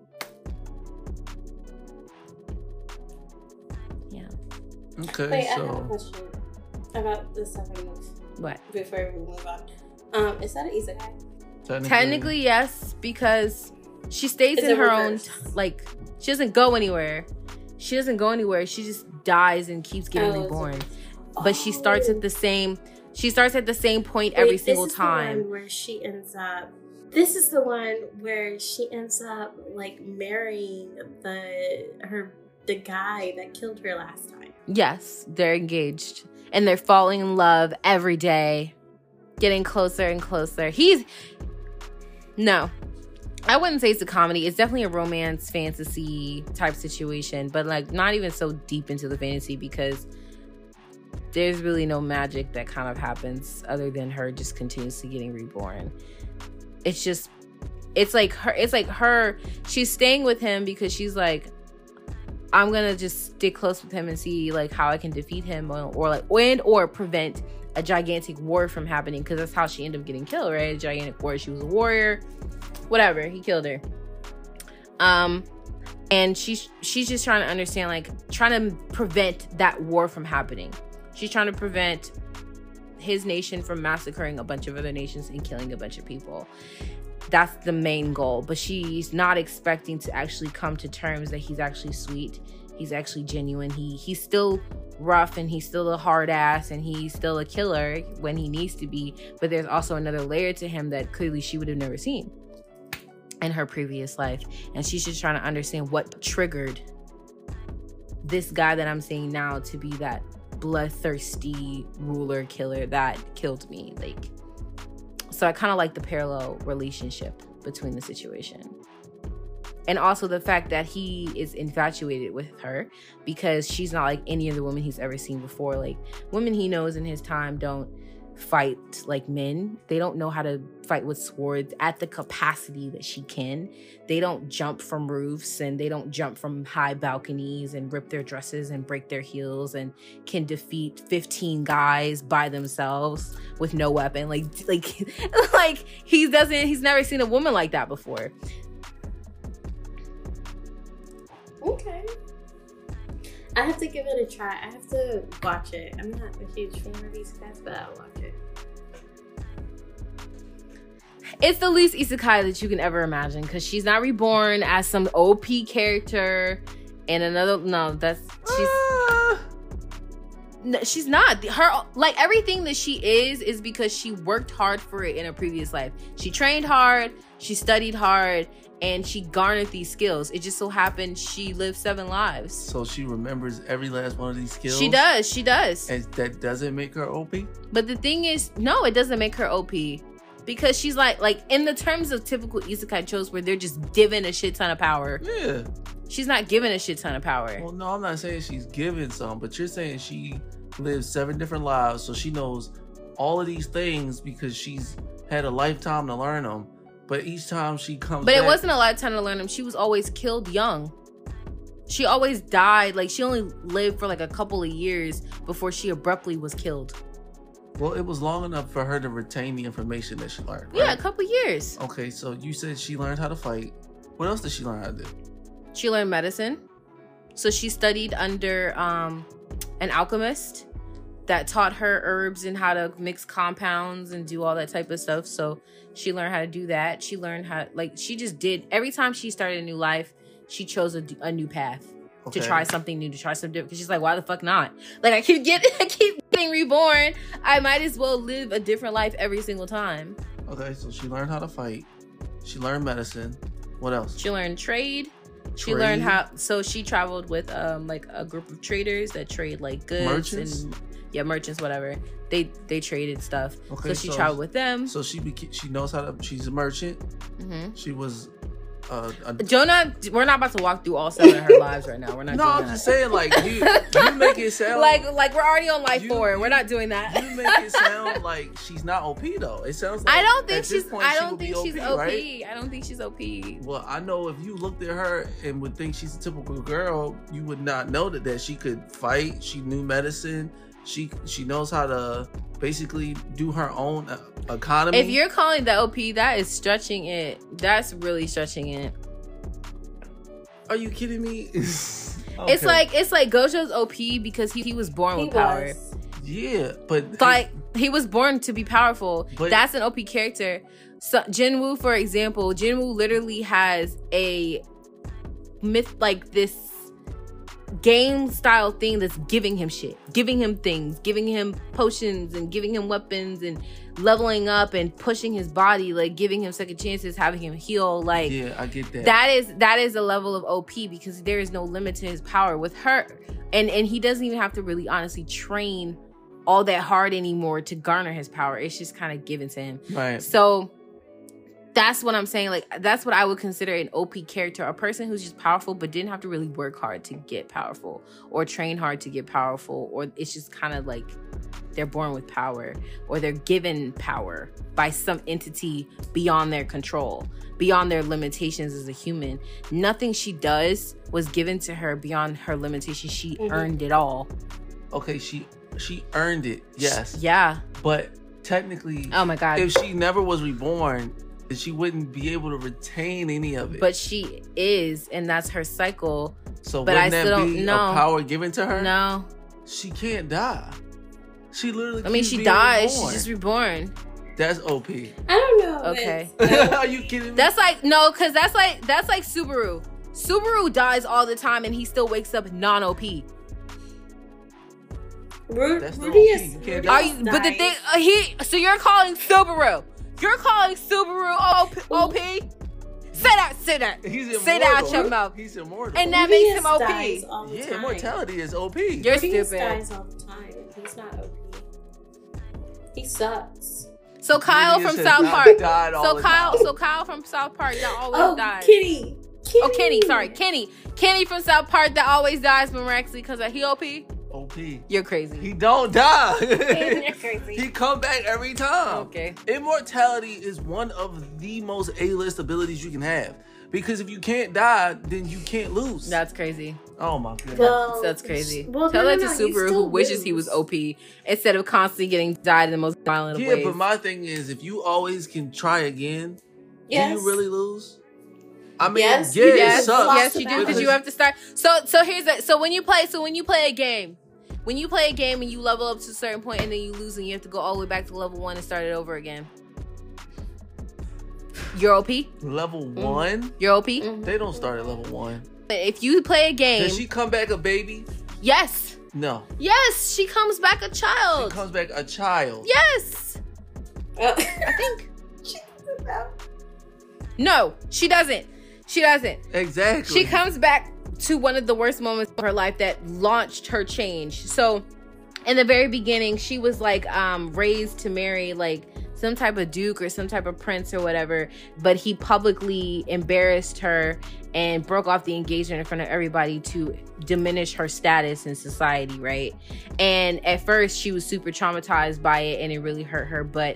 Okay, Wait, so I have a question about the seven moves. What? Before we move on, um, is that an isekai? technically, Technically, yes, because she stays Is in it her own, reversed? like, she doesn't go anywhere. She doesn't go anywhere. She just dies and keeps getting Oh, reborn. Oh. But she starts at the same, she starts at the same point every Wait, single this is time. The one where she ends up. This is the one where she ends up like marrying the her the guy that killed her last time. Yes, they're engaged. And they're falling in love every day. Getting closer and closer. He's... No. I wouldn't say it's a comedy. It's definitely a romance, fantasy type situation. But, like, not even so deep into the fantasy because there's really no magic that kind of happens other than her just continuously getting reborn. It's just... It's like her... It's like her... She's staying with him because she's like... I'm gonna just stick close with him and see like how I can defeat him or, or like and or prevent a gigantic war from happening, because that's how she ended up getting killed, right? A gigantic war. She was a warrior, whatever. He killed her. Um, and she's she's just trying to understand, like trying to prevent that war from happening. She's trying to prevent his nation from massacring a bunch of other nations and killing a bunch of people. That's the main goal, but she's not expecting to actually come to terms that he's actually sweet. He's actually genuine. He he's still rough, and he's still a hard ass, and he's still a killer when he needs to be. But there's also another layer to him that clearly she would have never seen in her previous life. And she's just trying to understand what triggered this guy that I'm seeing now to be that bloodthirsty ruler killer that killed me. Like, so I kind of like the parallel relationship between the situation. And also the fact that he is infatuated with her because she's not like any other woman he's ever seen before. Like, women he knows in his time don't fight like men. They don't know how to fight with swords at the capacity that she can. They don't jump from roofs, and they don't jump from high balconies and rip their dresses and break their heels, and can defeat fifteen guys by themselves with no weapon. Like, like, like he doesn't, he's never seen a woman like that before. Okay. I have to give it a try. I have to watch it. I'm not a huge fan of these guys, but I'll watch it. It's the least isekai that you can ever imagine, because she's not reborn as some O P character and another. No, that's she's. Ah, No, she's not. Her, like, everything that she is is because she worked hard for it in a previous life. She trained hard, she studied hard, and she garnered these skills. It just so happened she lived seven lives. so she remembers every last one of these skills. She does. She does. And that doesn't make her O P? But the thing is, no, it doesn't make her O P. Because she's like, like in the terms of typical isekai shows where they're just given a shit ton of power. Yeah. She's not given a shit ton of power. Well, no, I'm not saying she's given some, but you're saying she lives seven different lives, so she knows all of these things because she's had a lifetime to learn them. But each time she comes But back, it wasn't a lifetime to learn them. She was always killed young. She always died. Like, she only lived for like a couple of years before she abruptly was killed. Well, it was long enough for her to retain the information that she learned. Right? Yeah, a couple years. Okay, so you said she learned how to fight. What else did she learn how to do? She learned medicine. So she studied under um, an alchemist that taught her herbs and how to mix compounds and do all that type of stuff. So she learned how to do that. She learned how, like, she just did. Every time she started a new life, she chose a, a new path. Okay. To try something new, to try something different. Because she's like, why the fuck not? Like, I keep getting, I keep getting reborn. I might as well live a different life every single time. Okay, so she learned how to fight. She learned medicine. What else? She learned trade. She Trade? learned how. So she traveled with um like a group of traders that trade like goods Merchants? and yeah, merchants, whatever. They they traded stuff. Okay, so she so- traveled with them. So she beca- she knows how to. She's a merchant. hmm She was. Uh, a, Jonah, we're not about to walk through all seven of her lives right now. We're not. no, doing I'm that. just saying, like you, you make it sound like like we're already on life You- four. We're you- not doing that. You make it sound like she's not O P though. It sounds like I don't at think this she's. point, I she don't would be think she's O P. right? I don't think she's O P. Well, I know if you looked at her and would think she's a typical girl, you would not know that, that she could fight. She knew medicine. She she knows how to basically do her own uh, economy. If you're calling that O P, that is stretching it. That's really stretching it. Are you kidding me? It's Okay. like it's like Gojo's O P because he, he was born He with power. was. yeah, but Like he was born to be powerful. But- That's an O P character. So Jinwoo, for example, Jinwoo literally has a myth like this game style thing that's giving him shit, giving him things, giving him potions and giving him weapons and leveling up and pushing his body, like giving him second chances, having him heal. Like yeah, I get that. that is that is a level of O P because there is no limit to his power with her, and and he doesn't even have to really honestly train all that hard anymore to garner his power. It's just kind of given to him. right. So that's what I'm saying. Like that's what I would consider an O P character, a person who's just powerful but didn't have to really work hard to get powerful or train hard to get powerful, or it's just kind of like they're born with power or they're given power by some entity beyond their control, beyond their limitations as a human. Nothing she does was given to her beyond her limitations. She Mhm. earned it all. Okay, she she earned it. Yes. Yeah. But technically, Oh my God. if she never was reborn, she wouldn't be able to retain any of it. But she is, and that's her cycle. so but I wouldn't still that don't be know. a power given to her? No. She can't die. She literally. I mean, keeps she being dies. reborn. She's just reborn. That's O P. I don't know. if Okay. it's- Are you kidding me? That's like no, because that's like that's like Subaru. Subaru dies all the time, and he still wakes up non-O P. Ru- That's the Rudy O P. is. You can't Rudy Are die. you? But the dies. thing, uh, he. So you're calling Subaru? You're calling Subaru O P? O P? Say that. Say that. He's immortal. Say that out your mouth. He's immortal. And that Rudius makes him O P. dies all the yeah, time. immortality is O P. You're Rudius stupid. dies all the time. He's not O P. He sucks. So Kyle Rudius from has South not Park. died all So the Kyle. time. So Kyle from South Park that always Oh, dies. Kitty. Kitty. Oh, Kenny. Sorry, Kenny. Kenny from South Park that always dies miraculously because of he O P. O P. You're crazy. He don't die. You're crazy. He come back every time. Okay. Immortality is one of the most A-list abilities you can have. Because if you can't die, then you can't lose. That's crazy. Oh my goodness. Well, That's crazy. Well, Tell no, that no, to no, you Subaru, who still wishes he was lose. O P instead of constantly getting died in the most violent of Yeah, ways. but my thing is, if you always can try again, Yes. do you really lose? I mean, Yes, yeah, you it yes, sucks. yes, you do because you have to start. So, so here's that. So when you play, so when you play a game, when you play a game and you level up to a certain point and then you lose and you have to go all the way back to level one and start it over again. You're O P. Level one, You're O P. Mhm. they don't start at level one. If you play a game, Does she come back a baby? yes, No, yes, she comes back a she child. comes back a child. Yes, Oh. I think. She doesn't know. No, she doesn't. She doesn't. Exactly. She comes back to one of the worst moments of her life that launched her change. So in the very beginning, she was like um raised to marry like some type of duke or some type of prince or whatever, but he publicly embarrassed her and broke off the engagement in front of everybody to diminish her status in society, right? And at first she was super traumatized by it and it really hurt her, but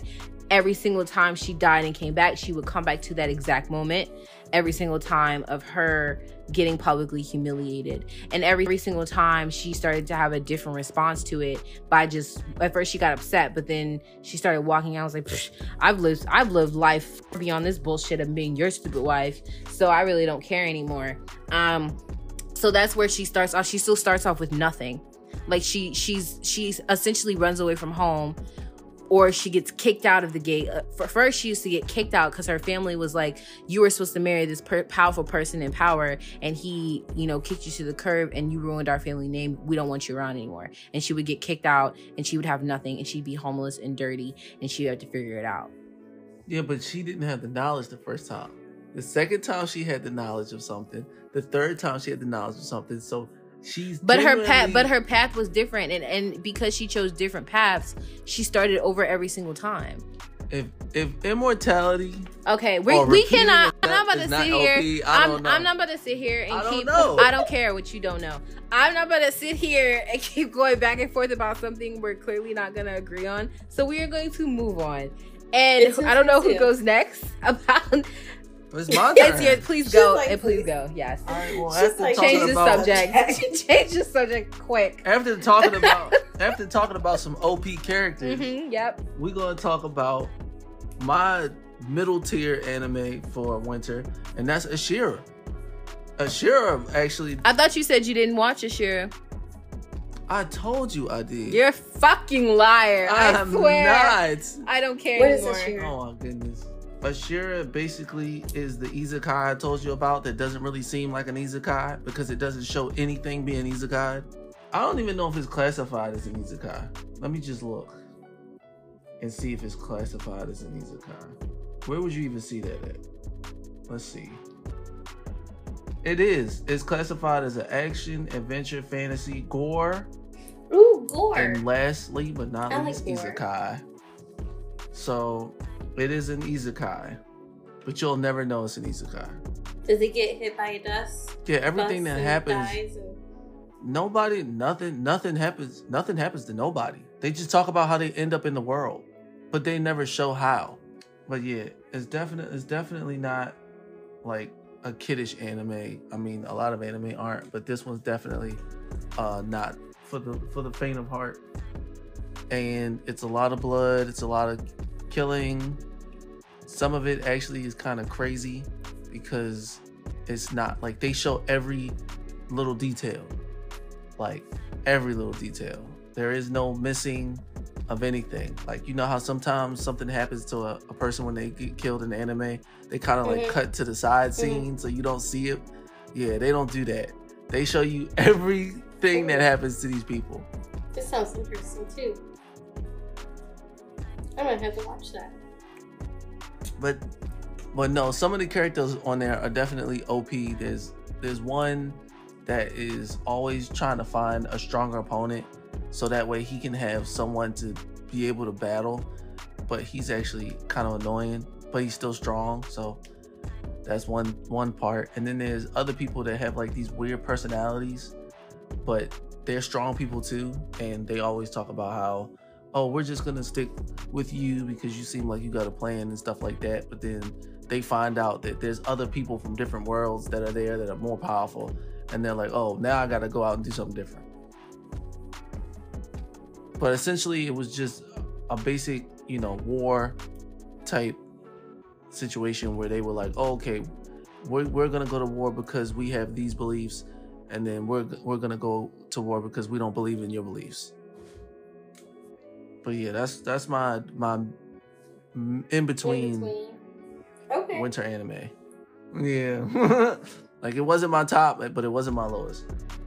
every single time she died and came back, she would come back to that exact moment every single time of her getting publicly humiliated. And every, every single time she started to have a different response to it by just, at first she got upset, but then she started walking out. I was like, I've lived, I've lived life beyond this bullshit of being your stupid wife. So I really don't care anymore. Um, so that's where she starts off. She still starts off with nothing. Like she, she's, she's essentially runs away from home, or she gets kicked out of the gate. Uh, for first, she used to get kicked out because her family was like, you were supposed to marry this per- powerful person in power, and he, you know, kicked you to the curb, and you ruined our family name. We don't want you around anymore. And she would get kicked out, and she would have nothing, and she'd be homeless and dirty, and she'd have to figure it out. Yeah, but she didn't have the knowledge the first time. The second time she had the knowledge of something. The third time she had the knowledge of something. So she's but genuinely... her path but her path was different, and, and because she chose different paths, she started over every single time. If if immortality, okay, we we cannot. I'm not about to sit here. O P, I I'm don't know. I'm not about to sit here and I don't keep. know. I don't care what you don't know. I'm not about to sit here and keep going back and forth about something we're clearly not going to agree on. So we are going to move on. And It's I don't know who too. goes next. About it's my turn. it's your, please She's go like, and please please. go. Yes. All right, well, She's after like, talking Change the about subject. Change the subject quick. after talking about after talking about some O P characters, Mm-hmm, yep. we're gonna talk about my middle tier anime for winter, and that's Ashira. Ashira, actually, I thought you said you didn't watch Ashira. I told you I did. You're a fucking liar. I I'm swear. not. I don't care What is anymore. Ashira? Oh my goodness. Ashira basically is the isekai I told you about that doesn't really seem like an isekai because it doesn't show anything being isekai. I don't even know if it's classified as an isekai. Let me just look and see if it's classified as an isekai. Where would you even see that at? Let's see. It is. It's classified as an action, adventure, fantasy, gore, Ooh, gore. and lastly but not I least, like gore. isekai. So it is an isekai, but you'll never know it's an isekai. Does it get hit by a dust? Yeah, everything Busts that and happens, dies and- nobody, nothing, nothing happens. Nothing happens to nobody. They just talk about how they end up in the world, but they never show how. But yeah, it's definitely, it's definitely not like a kiddish anime. I mean, a lot of anime aren't, but this one's definitely uh, not for the for the faint of heart. And it's a lot of blood. It's a lot of killing. Some of it actually is kind of crazy because it's not like they show every little detail, like every little detail. There is no missing of anything. Like, you know how sometimes something happens to a, a person when they get killed in anime, they kind of like Mhm. cut to the side scene so you don't see it. Yeah, they don't do that. They show you everything that happens to these people. This sounds interesting too. I might have to watch that. But but no, some of the characters on there are definitely O P. There's there's one that is always trying to find a stronger opponent so that way he can have someone to be able to battle, but he's actually kind of annoying, but he's still strong. So that's one one part. And then there's other people that have like these weird personalities, but they're strong people too, and they always talk about how, oh, we're just gonna stick with you because you seem like you got a plan and stuff like that. But then they find out that there's other people from different worlds that are there that are more powerful, and they're like, oh, now I gotta go out and do something different. But essentially it was just a basic, you know, war type situation where they were like, oh, okay, we're, we're gonna go to war because we have these beliefs, and then we're we're gonna go to war because we don't believe in your beliefs. But yeah, that's that's my my in between, In between. Okay. winter anime. Yeah, like it wasn't my top, but it wasn't my lowest.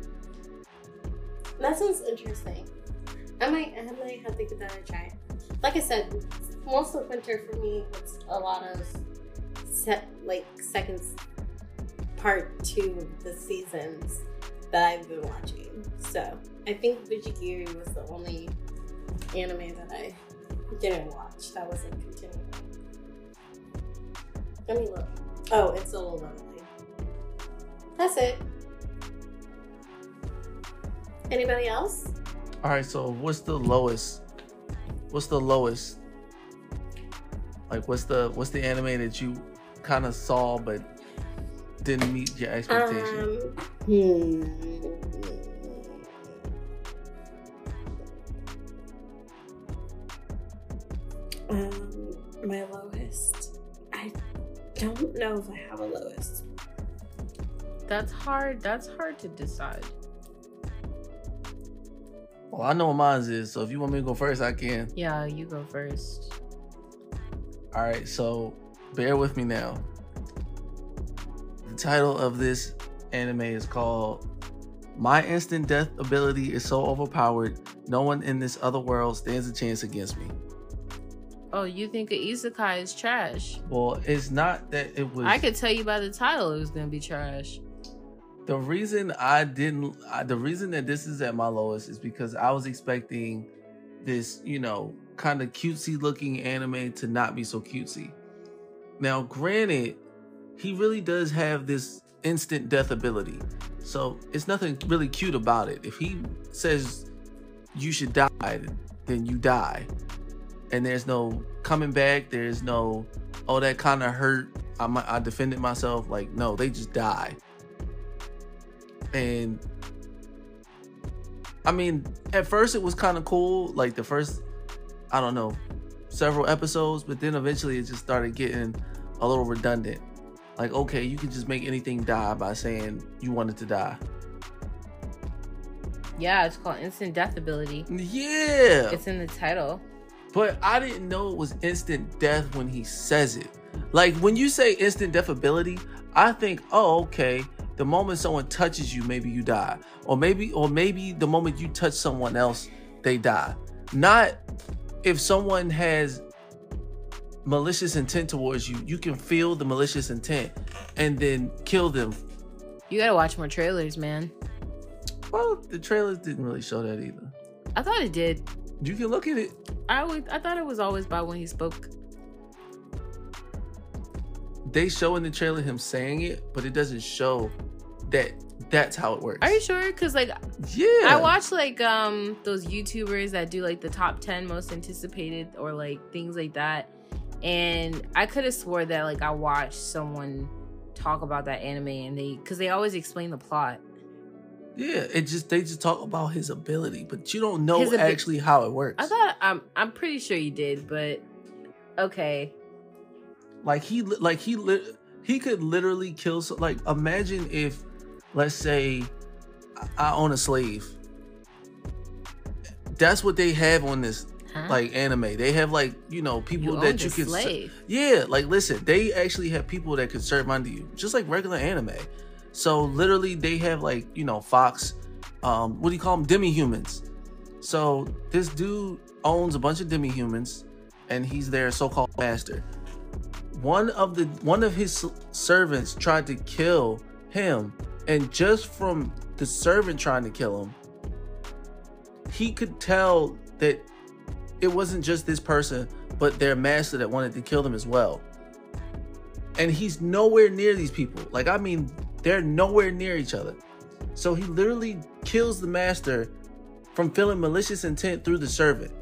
That sounds interesting. I might, I might have to give that a try. Like I said, most of winter for me was a lot of set, like second part two of the seasons that I've been watching. So I think Vijigiri was the only anime that I didn't watch that wasn't continuing. Let me look. Oh, it's Solo Leveling. That's it. Anybody else? All right, so what's the lowest? What's the lowest Like, what's the what's the anime that you kind of saw but didn't meet your expectation? Um, hmm. Um, my lowest. I don't know if I have a lowest. That's hard. That's hard to decide. Well, I know what mine is, so if you want me to go first, I can. Yeah, you go first. All right, so bear with me now. The title of this anime is called My Instant Death Ability is So Overpowered, No One in This Other World Stands a Chance Against Me. Oh, you think an isekai is trash? Well, it's not that it was... I could tell you by the title it was going to be trash. The reason I didn't... I, the reason that this is at my lowest is because I was expecting this, you know, kind of cutesy looking anime to not be so cutesy. Now, granted, he really does have this instant death ability. So it's nothing really cute about it. If he says you should die, then you die. And there's no coming back. There's no, oh, that kind of hurt. I, I defended myself. Like, no, they just die. And I mean, at first it was kind of cool. Like the first, I don't know, several episodes. But then eventually it just started getting a little redundant. Like, okay, you can just make anything die by saying you wanted to die. Yeah, it's called instant death ability. Yeah. It's in the title. But I didn't know it was instant death when he says it. Like, when you say instant death ability, I think, oh, okay, the moment someone touches you, maybe you die. Or maybe, or maybe the moment you touch someone else, they die. Not if someone has malicious intent towards you, you can feel the malicious intent and then kill them. You gotta watch more trailers, man. Well, the trailers didn't really show that either. I thought it did. You can look at it. I would, I thought it was always by when he spoke. They show in the trailer him saying it, but it doesn't show that that's how it works. Are you sure? Because like, yeah, I watch like um those YouTubers that do like the top ten most anticipated or like things like that, and I could have swore that like I watched someone talk about that anime and they, because they always explain the plot. Yeah, it just they just talk about his ability, but you don't know abi- actually how it works. I thought I'm I'm pretty sure you did, but okay. Like he like he li- he could literally kill. So, like imagine if, let's say, I own a slave. That's what they have on this huh? like anime. They have like you know people you that you can slave. Yeah, like listen, they actually have people that could serve under you, just like regular anime. So literally they have like, you know, Fox, um, what do you call them? Demi-humans. So this dude owns a bunch of demi-humans and he's their so-called master. One of the, one of his servants tried to kill him, and just from the servant trying to kill him, he could tell that it wasn't just this person, but their master that wanted to kill them as well. And he's nowhere near these people. Like, I mean, they're nowhere near each other. So he literally kills the master from feeling malicious intent through the servant.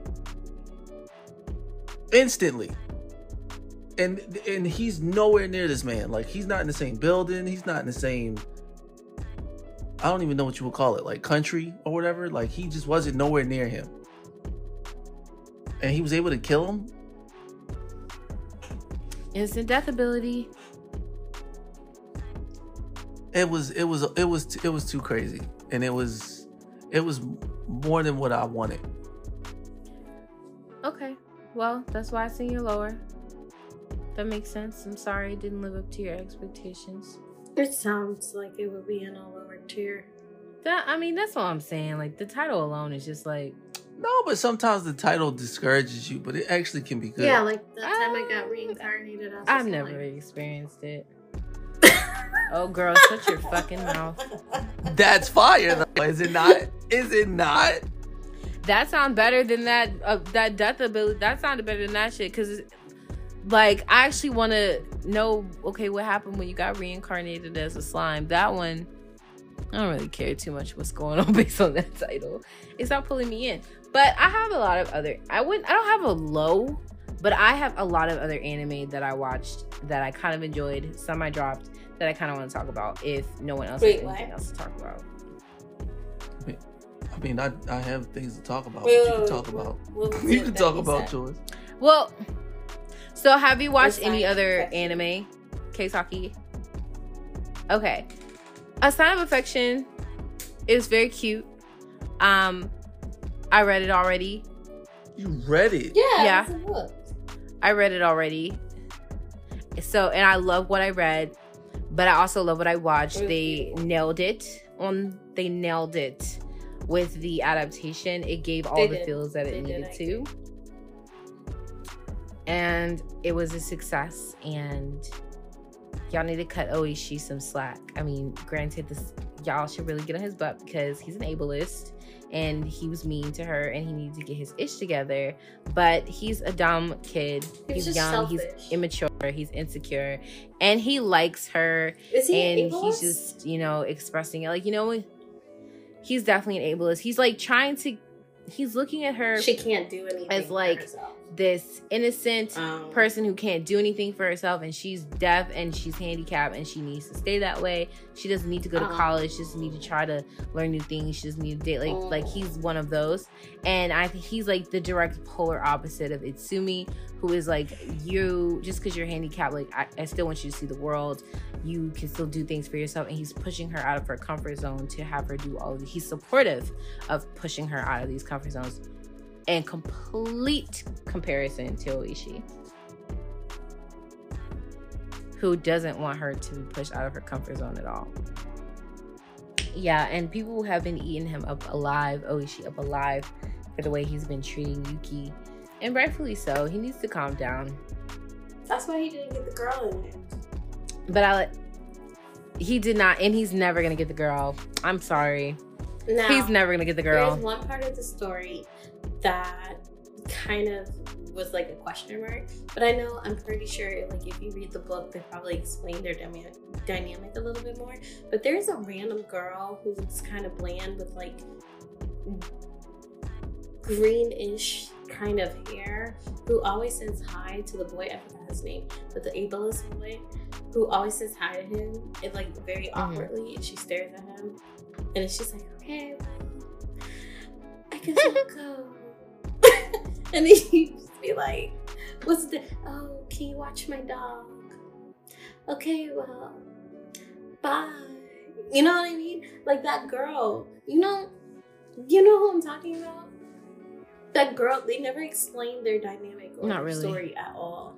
Instantly. And and he's nowhere near this man. Like, he's not in the same building. He's not in the same, I don't even know what you would call it, like country or whatever. Like, he just wasn't nowhere near him. And he was able to kill him. Instant death ability. It was it was it was it was too crazy, and it was it was more than what I wanted. Okay, well that's why I seen you lower. That makes sense. I'm sorry it didn't live up to your expectations. It sounds like it would be in a lower tier. That I mean that's all I'm saying. Like the title alone is just like. No, but sometimes the title discourages you, but it actually can be good. Yeah, like that time I got reincarnated. I I've never like... experienced it. Oh, girl, shut your fucking mouth. That's fire, though. Is it not? Is it not? That sounds better than that. Uh, that death ability. That sounded better than that shit. Because, like, I actually want to know, okay, what happened when you got reincarnated as a slime. That one, I don't really care too much what's going on based on that title. It's not pulling me in. But I have a lot of other. I wouldn't. I don't have a low, But I have a lot of other anime that I watched that I kind of enjoyed. Some I dropped that I kind of want to talk about if no one else Wait, has anything what? else to talk about. I mean, I I have things to talk about. Wait, But you wait, can talk wait, about. what was You it can that talk you about said? yours. Well, so have you watched It's any like other affection. anime, Keisaki? Okay. A Sign of Affection is very cute. Um, I read it already. You read it. Yeah, Yeah. it's a book. I read it already. So, and I love what I read, but I also love what I watched. It was They beautiful. nailed it on. They nailed it with the adaptation. It gave all They the did. feels that it They did, needed I to, and it was a success. And y'all need to cut Oishi some slack. I mean, granted, this y'all should really get on his butt because he's an ableist. And he was mean to her, and he needed to get his ish together. But he's a dumb kid. He was He's just young. He's selfish. immature. He's insecure, and he likes her. Is he And an he's ableist? just, you know, expressing it. Like, you know, he's definitely an ableist. He's like trying to. He's looking at her She can't do anything as, for like, herself. this innocent Um, person who can't do anything for herself, and she's deaf and she's handicapped and she needs to stay that way. She doesn't need to go to Um, college. She doesn't need to try to learn new things. She doesn't need to date. Like, um, like he's one of those. And I think he's like the direct polar opposite of Itsumi, who is like, you, just because you're handicapped, like I, I still want you to see the world. You can still do things for yourself. And he's pushing her out of her comfort zone to have her do all of it. He's supportive of pushing her out of these comfort zones. In complete comparison to Oishi, who doesn't want her to be pushed out of her comfort zone at all. Yeah, and people have been eating him up alive, Oishi up alive, for the way he's been treating Yuki. And rightfully so. He needs to calm down. That's why he didn't get the girl in there. But I he did not, and he's never gonna get the girl. I'm sorry. Now, He's never gonna get the girl. There's one part of the story that kind of was like a question mark, but I know I'm pretty sure like if you read the book, they probably explain their dyma- dynamic a little bit more. But there's a random girl who looks kind of bland with like greenish kind of hair, who always says hi to the boy. I forgot his name, but the ableist boy, who always says hi to him, and like very awkwardly, and she stares at him, and it's just like, okay, well, I guess I'll go. And then you just be like, what's the, oh, can you watch my dog? Okay, well, bye. You know what I mean? Like that girl, you know, you know who I'm talking about? That girl, they never explained their dynamic or Not their really. story at all.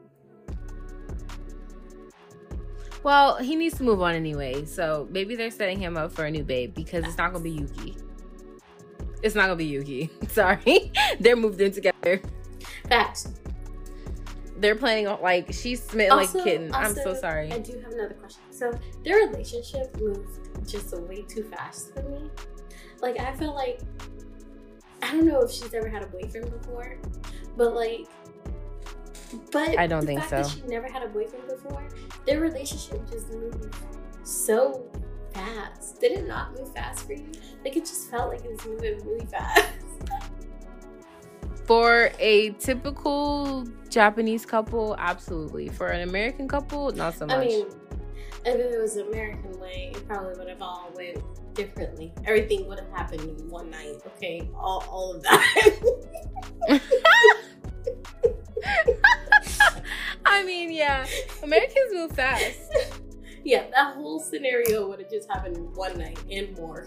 Well, he needs to move on anyway. So maybe they're setting him up for a new babe because it's not gonna be Yuki. It's not gonna be Yuki. Sorry. They're moved in together. Facts. They're planning on like she's smitten like Also- a kitten. I'm also, so sorry. I do have another question. So their relationship moved just way too fast for me. Like I feel like I don't know if she's ever had a boyfriend before, but like, but I don't the think fact that so. she never had a boyfriend before, their relationship just moved so fast. Did it not move fast for you? Like it just felt like it was moving really fast. For a typical Japanese couple, absolutely. For an American couple, not so much. I mean, if it was an American way, it probably would have all went differently. Everything would have happened in one night. Okay, all all of that. I mean, yeah, Americans move fast. Yeah, that whole scenario would have just happened in one night and more.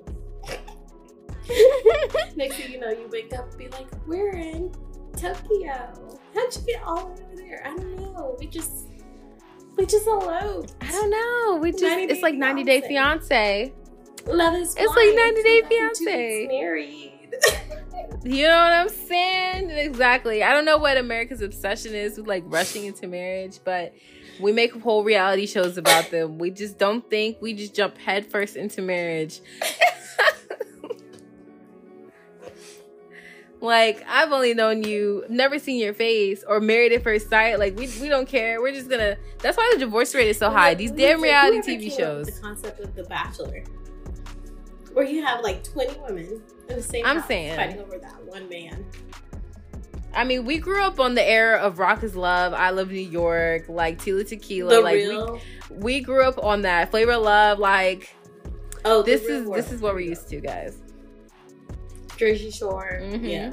Next thing you know, you wake up and be like, we're in Tokyo. How'd you get all over there? I don't know. We just, we just eloped. I don't know. We just ninety it's Day like ninety Day Fiancé. Fiance. Love is It's like blind. ninety Day Two thousand two Fiancé. gets married. You know what I'm saying? Exactly. I don't know what America's obsession is with like rushing into marriage, but we make whole reality shows about them. We just don't think. We just jump headfirst into marriage. Like, I've only known you, never seen your face, or Married at First Sight. Like, we we don't care. We're just gonna. That's why the divorce rate is so high. These damn reality Whoever T V came up shows. with the concept of The Bachelor, where you have like twenty women in the same I'm house saying. fighting over that one man. I mean, we grew up on the era of Rock is Love, I Love New York, like Tila Tequila. The like real? we we grew up on that. Flavor of Love, like Oh, the this real is world. this is what we're used to, guys. Jersey Shore. Mhm. Yeah.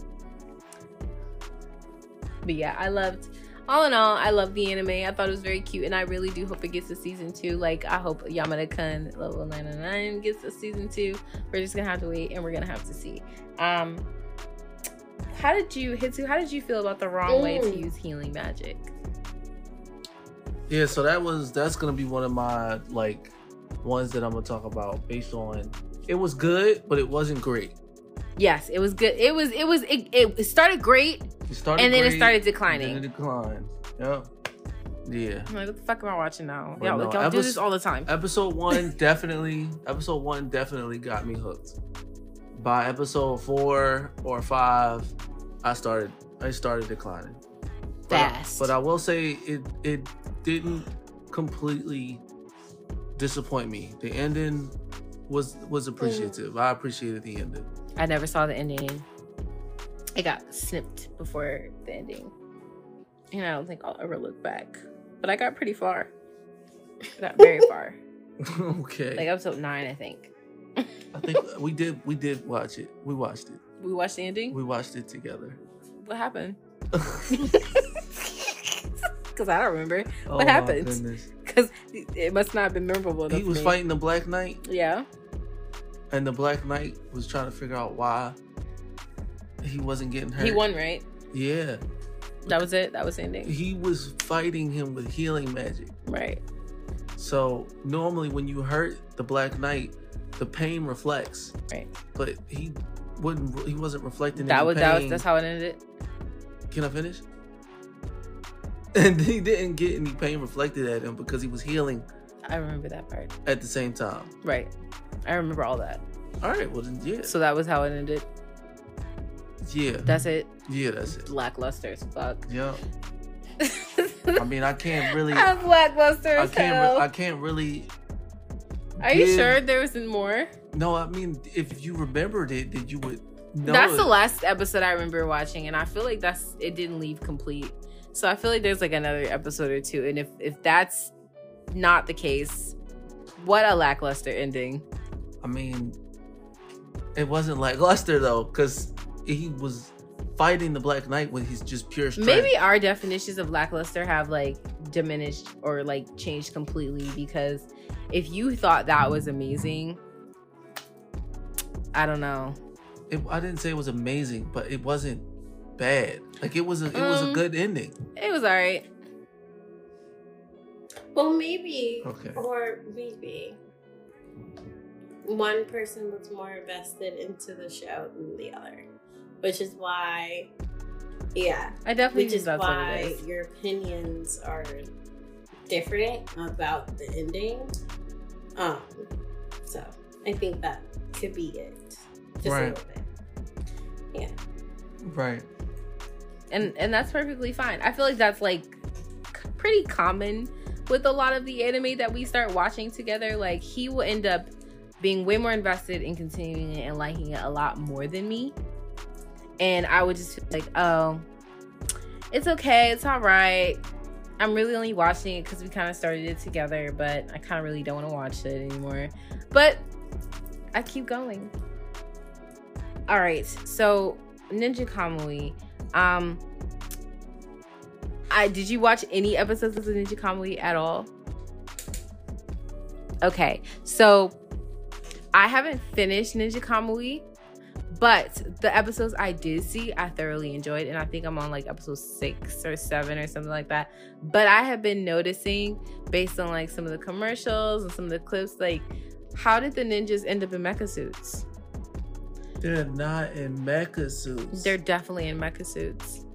But yeah, I loved all in all, I loved the anime. I thought it was very cute, and I really do hope it gets a season two. Like, I hope Yamada-kun Level ninety-nine gets a season two. We're just gonna have to wait, and we're gonna have to see. Um, how did you, Hitsu, how did you feel about the wrong way to Mm. use healing magic? Yeah, so that was that's gonna be one of my like ones that I'm gonna talk about based on it was good, but it wasn't great. Yes, it was good. It was, it was, it, it started great, It started and then it great, started and then declining. it declined. Yep. Yeah. I'm like, what the fuck am I watching now? But Yeah, no, like, y'all do epis- this all the time. Episode one definitely episode one definitely got me hooked. By episode four or five, I started I started declining. But I- Fast. But I will say it it didn't completely disappoint me. The ending was was appreciative. I appreciated the ending. I never saw the ending. It got snipped before the ending. And I don't think I'll ever look back. But I got pretty far. I got very far. Okay. Like episode nine, I think. I think we did we did watch it. We watched it. We watched the ending? We watched it together. What happened? Because I don't remember. Oh, What my happened? goodness. Because it must not have been memorable enough He was to me. fighting the Black Knight, Yeah. and the Black Knight was trying to figure out why he wasn't getting hurt. He won, right? Yeah. That was it? That was the ending? He was fighting him with healing magic. Right. So normally when you hurt the Black Knight, the pain reflects. Right. But he wouldn't. He wasn't reflecting. That any was, that was, pain. that's how it ended? Can I finish? And he didn't get any pain reflected at him because he was healing I remember that part. at the same time. Right. I remember all that. All right. Well then, yeah, So that was how it ended. yeah, That's it. yeah. That's it. Lackluster as fuck. Yeah. I mean, I can't really. I I'm lackluster as can't. hell. Re- I can't really. Are you give- sure there wasn't more? No, I mean, if you remembered it, then you would know. That's it. the last episode I remember watching, and I feel like that's it didn't leave complete. So I feel like there's like another episode or two, and if if that's not the case, what a lackluster ending. I mean, it wasn't lackluster though, because he was fighting the Black Knight with his just pure strength. Maybe our definitions of lackluster have like diminished or like changed completely, because if you thought that was amazing, I don't know. It, I didn't say it was amazing, but it wasn't bad. Like it was a, it was a Um, good ending. It was all right. Well, maybe, Okay. or maybe one person was more invested into the show than the other, which is why, yeah, I definitely which think is that's what why it is. your opinions are different about the ending. Um, so I think that could be it, just Right. a little bit. Yeah. Right. and and that's perfectly fine. I feel like that's like c- pretty common with a lot of the anime that we start watching together. Like he will end up being way more invested in continuing it and liking it a lot more than me, and I would just feel like, oh, it's okay, it's all right. I'm really only watching it because we kind of started it together, but I kind of really don't want to watch it anymore. But I keep going. All right, so Ninja Kamui. Um, I did you watch any episodes of the Ninja Kamui at all? Okay, so I haven't finished Ninja Kamui, but the episodes I did see, I thoroughly enjoyed, and I think I'm on like episode six or seven or something like that. But I have been noticing, based on like some of the commercials and some of the clips, like how did the ninjas end up in mecha suits? They're not in mecha suits. They're definitely in mecha suits.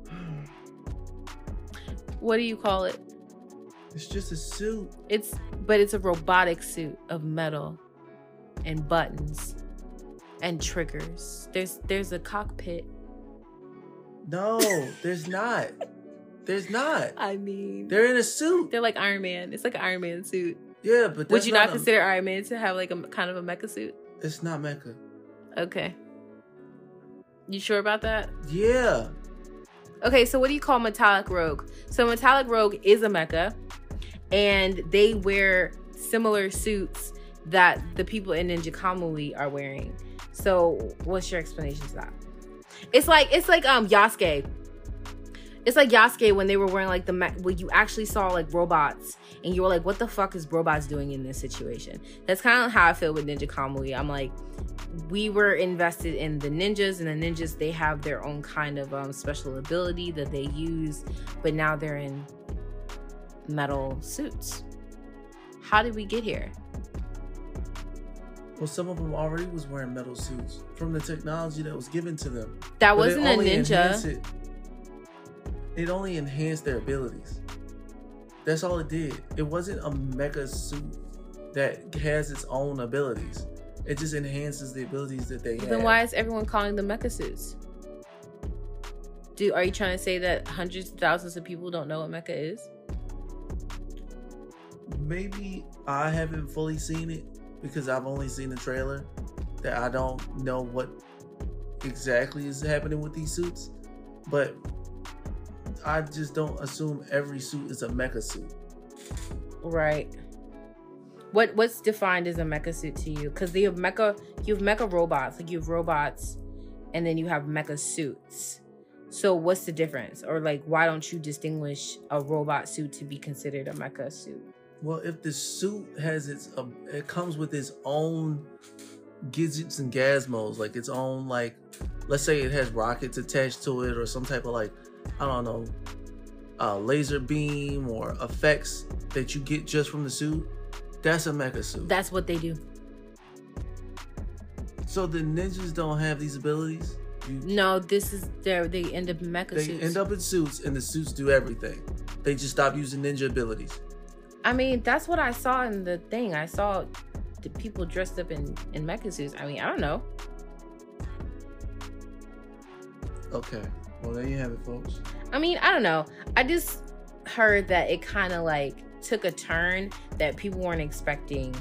What do you call it? It's just a suit. It's but it's a robotic suit of metal and buttons and triggers. There's there's a cockpit. No, there's not. There's not. I mean, They're in a suit. they're like Iron Man. It's like an Iron Man suit. Yeah, but that's Would you not a- consider Iron Man to have like a kind of a mecha suit? It's not mecha. Okay. You sure about that? Yeah. Okay, so what do you call Metallic Rogue? So Metallic Rogue is a mecha, and they wear similar suits that the people in Ninja Kamui are wearing. So what's your explanation to that? It's like it's like um Yasuke. It's like Yasuke when they were wearing like the me- when you actually saw like robots and you were like, what the fuck is robots doing in this situation? That's kind of how I feel with Ninja Kamui. I'm like, we were invested in the ninjas, and the ninjas, they have their own kind of um, special ability that they use, but now they're in metal suits. How did we get here? Well, some of them already was wearing metal suits from the technology that was given to them. That But wasn't it a only ninja. enhanced It. it only enhanced their abilities. That's all it did. It wasn't a mecha suit that has its own abilities. It just enhances the abilities that they have. Then why is everyone calling them mecha suits? Do are you trying to say that hundreds of thousands of people don't know what mecha is? Maybe I haven't fully seen it because I've only seen the trailer, that I don't know what exactly is happening with these suits. But I just don't assume every suit is a mecha suit. Right. What what's defined as a mecha suit to you? Because you have mecha you have mecha robots, like you have robots, and then you have mecha suits. So what's the difference? Or like, why don't you distinguish a robot suit to be considered a mecha suit? Well, if the suit has its, uh, it comes with its own gadgets and gizmos, like its own, like, let's say it has rockets attached to it or some type of like, I don't know, uh, laser beam or effects that you get just from the suit, that's a mecha suit. That's what they do. So the ninjas don't have these abilities? You, No, this is their they end up in mecha they suits. end up in suits and the suits do everything. They just stop using ninja abilities. I mean, that's what I saw in the thing. I saw the people dressed up in, in mecha suits. I mean, I don't know. Okay. Well, there you have it, folks. I mean, I don't know. I just heard that it kind of like took a turn that people weren't expecting.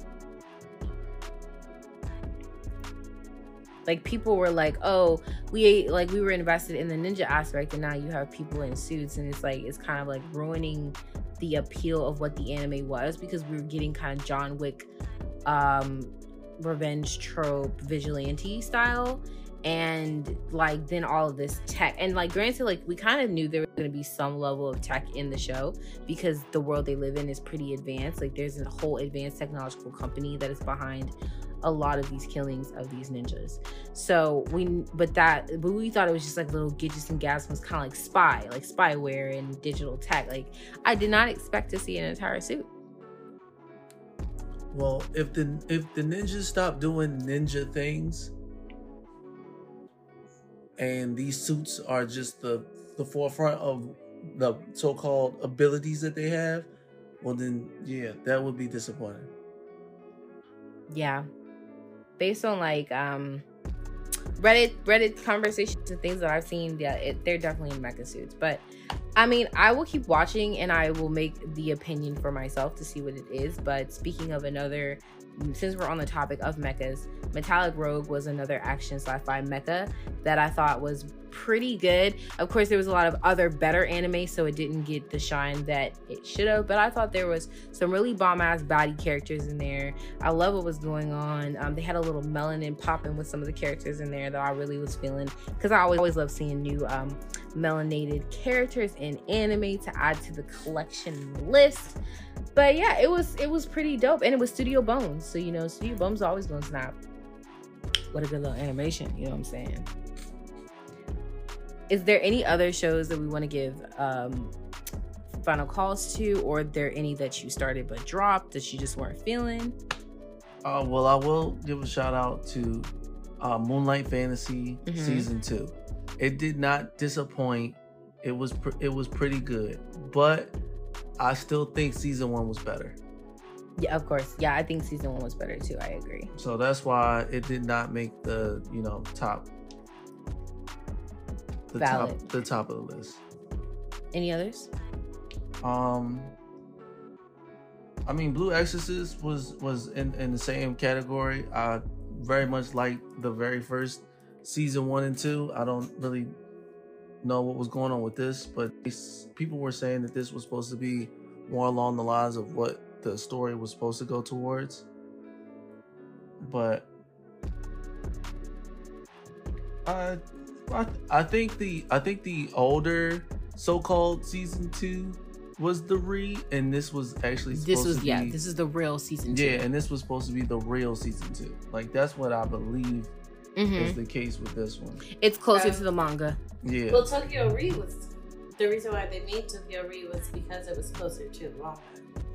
Like people were like, "Oh, we like we were invested in the ninja aspect, and now you have people in suits," and it's like it's kind of like ruining the appeal of what the anime was, because we were getting kind of John Wick, um, revenge trope, vigilante style. And like then all of this tech, and like granted, like we kind of knew there was going to be some level of tech in the show because the world they live in is pretty advanced. Like there's a whole advanced technological company that is behind a lot of these killings of these ninjas. So we, but that, but we thought it was just like little gadgets and gizmos, kind of like spy, like spyware and digital tech. Like I did not expect to see an entire suit. Well, if the if the ninjas stop doing ninja things, and these suits are just the the forefront of the so-called abilities that they have, well then, yeah, that would be disappointing. Yeah. Based on like um Reddit Reddit conversations and things that I've seen, yeah, it, they're definitely in mecha suits. But I mean, I will keep watching and I will make the opinion for myself to see what it is. But speaking of another, since we're on the topic of mechas, Metallic Rogue was another action sci-fi mecha that I thought was pretty good. Of course, there was a lot of other better anime, so it didn't get the shine that it should have, but I thought there was some really bomb-ass baddie characters in there. I love what was going on. Um, they had a little melanin popping with some of the characters in there that I really was feeling, because I always, always love seeing new um, melanated characters in anime to add to the collection list. But yeah, it was it was pretty dope, and it was Studio Bones, so you know, Studio Bones always gonna snap. What a good little animation, you know what I'm saying? Is there any other shows that we want to give um, final calls to, or are there any that you started but dropped that you just weren't feeling? Uh, well, I will give a shout out to uh, Moonlight Fantasy Mhm. season two. It did not disappoint. It was pr- it was pretty good, but I still think season one was better. Yeah, of course. Yeah, I think season one was better too. I agree. So that's why it did not make the you know top. The Valid. top, the top of the list. Any others? Um, I mean, Blue Exorcist was was in, in the same category. I very much like the very first season one and two. I don't really know what was going on with this, but it's, people were saying that this was supposed to be more along the lines of what the story was supposed to go towards. But I, I, I think the I think the older so-called season two was the re, and this was actually supposed This was to be, yeah. This is the real season two. yeah, and this was supposed to be the real season two. Like that's what I believe Mm-hmm. is the case with this one. It's closer Um, to the manga. Yeah. Well, Tokyo Re was the reason why they made Tokyo Re was because it was closer to the manga.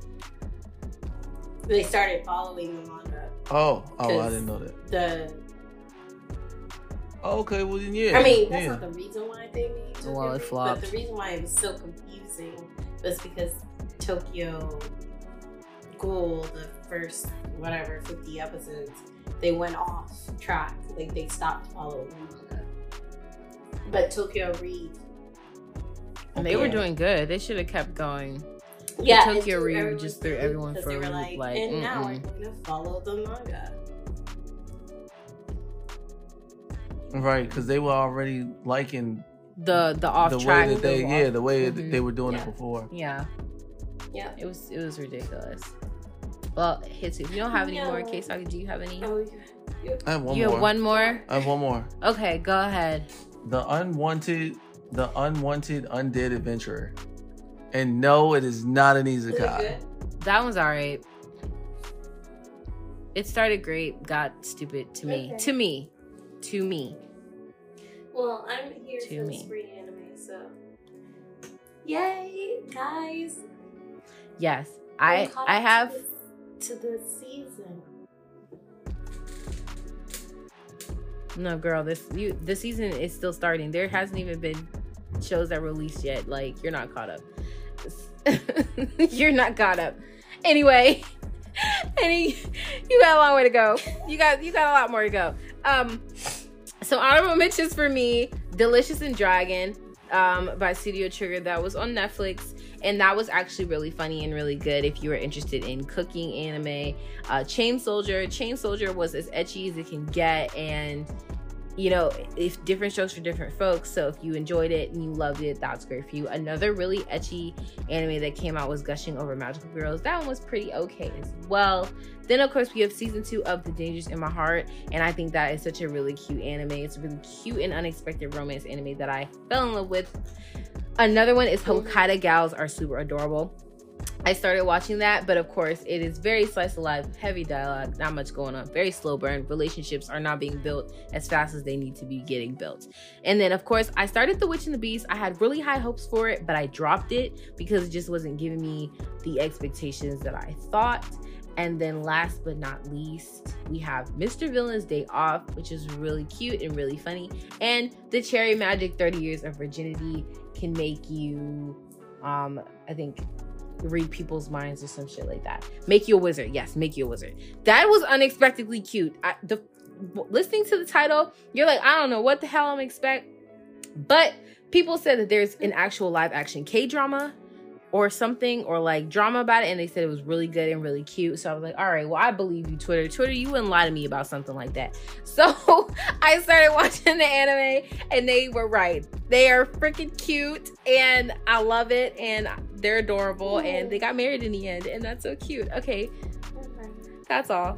They started following the manga. Oh, oh, I 'Cause didn't know that. The Oh, okay, well then yeah. I mean, that's yeah. not the reason why they made Tokyo Well, it Re, flopped. but the reason why it was so confusing was because Tokyo Ghoul, the first whatever fifty episodes, they went off track. Like they stopped following the manga. But Tokyo Re, And they were Okay. doing good. They should have kept going. yeah, Tokyo and threw Re everyone just threw through everyone because for they a were loop, like, like, and now we're mm-mm. going to follow the manga. Right, because they were already liking The the off the track. way that they the yeah off- the way that Mhm. they were doing Yeah. it before. Yeah, Yeah. it was it was ridiculous. Well, Hitsu, if you don't have any more No. case Saki, do you have any? Oh, yeah. I have one you more. have one more? I have one more. Okay, go ahead. The unwanted, the unwanted undead adventurer. And no, it is not an Is it isekai. good? That one's alright. It started great, got stupid to me. Okay. To me. To me. Well, I'm here To for me. the spring anime, so yay, guys! Yes. I'm I caught I up have to the, to the season. no girl, this you the season is still starting. There hasn't even been shows that released yet. Like, you're not caught up. You're not caught up. Anyway, any you got a long way to go. You got you got a lot more to go. Um so honorable mentions for me, Delicious and Dragon, um, by Studio Trigger, that was on Netflix. And that was actually really funny and really good if you were interested in cooking anime. Uh, Chain Soldier. Chain Soldier was as ecchi as it can get. And, you know, if different strokes for different folks. So if you enjoyed it and you loved it, that's great for you. Another really ecchi anime that came out was Gushing Over Magical Girls. That one was pretty okay as well. Then, of course, we have season two of The Dangers in My Heart. And I think that is such a really cute anime. It's a really cute and unexpected romance anime that I fell in love with. Another one is Hokkaido Gals Are Super Adorable. I started watching that, but of course it is very slice of life, heavy dialogue, not much going on, very slow burn. Relationships are not being built as fast as they need to be getting built. And then of course I started The Witch and the Beast. I had really high hopes for it, but I dropped it because it just wasn't giving me the expectations that I thought. And then last but not least, we have Mister Villain's Day Off, which is really cute and really funny. And The Cherry Magic thirty Years of Virginity can make you, um, I think, read people's minds or some shit like that. Make you a wizard. Yes, make you a wizard. That was unexpectedly cute. I, the listening to the title, you're like, I don't know what the hell I'm expect. But people said that there's an actual live action K-drama or something, or like drama about it, and they said it was really good and really cute. So I was like, all right, well, I believe you, Twitter. Twitter, you wouldn't lie to me about something like that. So I started watching the anime, and they were right. They are freaking cute, and I love it, and they're adorable, and they got married in the end, and that's so cute. Okay, that's all.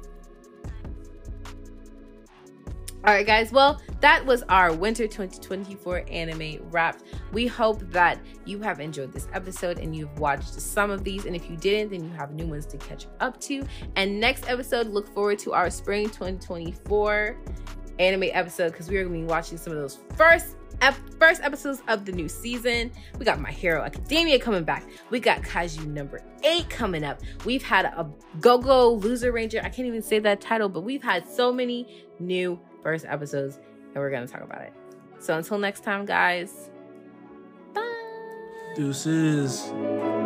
All right, guys. Well, that was our winter twenty twenty-four anime wrapped. We hope that you have enjoyed this episode and you've watched some of these. And if you didn't, then you have new ones to catch up to. And next episode, look forward to our spring twenty twenty-four anime episode, because we are going to be watching some of those first ep- first episodes of the new season. We got My Hero Academia coming back. We got Kaiju number eight coming up. We've had a Go-Go Loser Ranger. I can't even say that title, but we've had so many new first episodes, and we're gonna talk about it. So until next time, guys, bye. Deuces.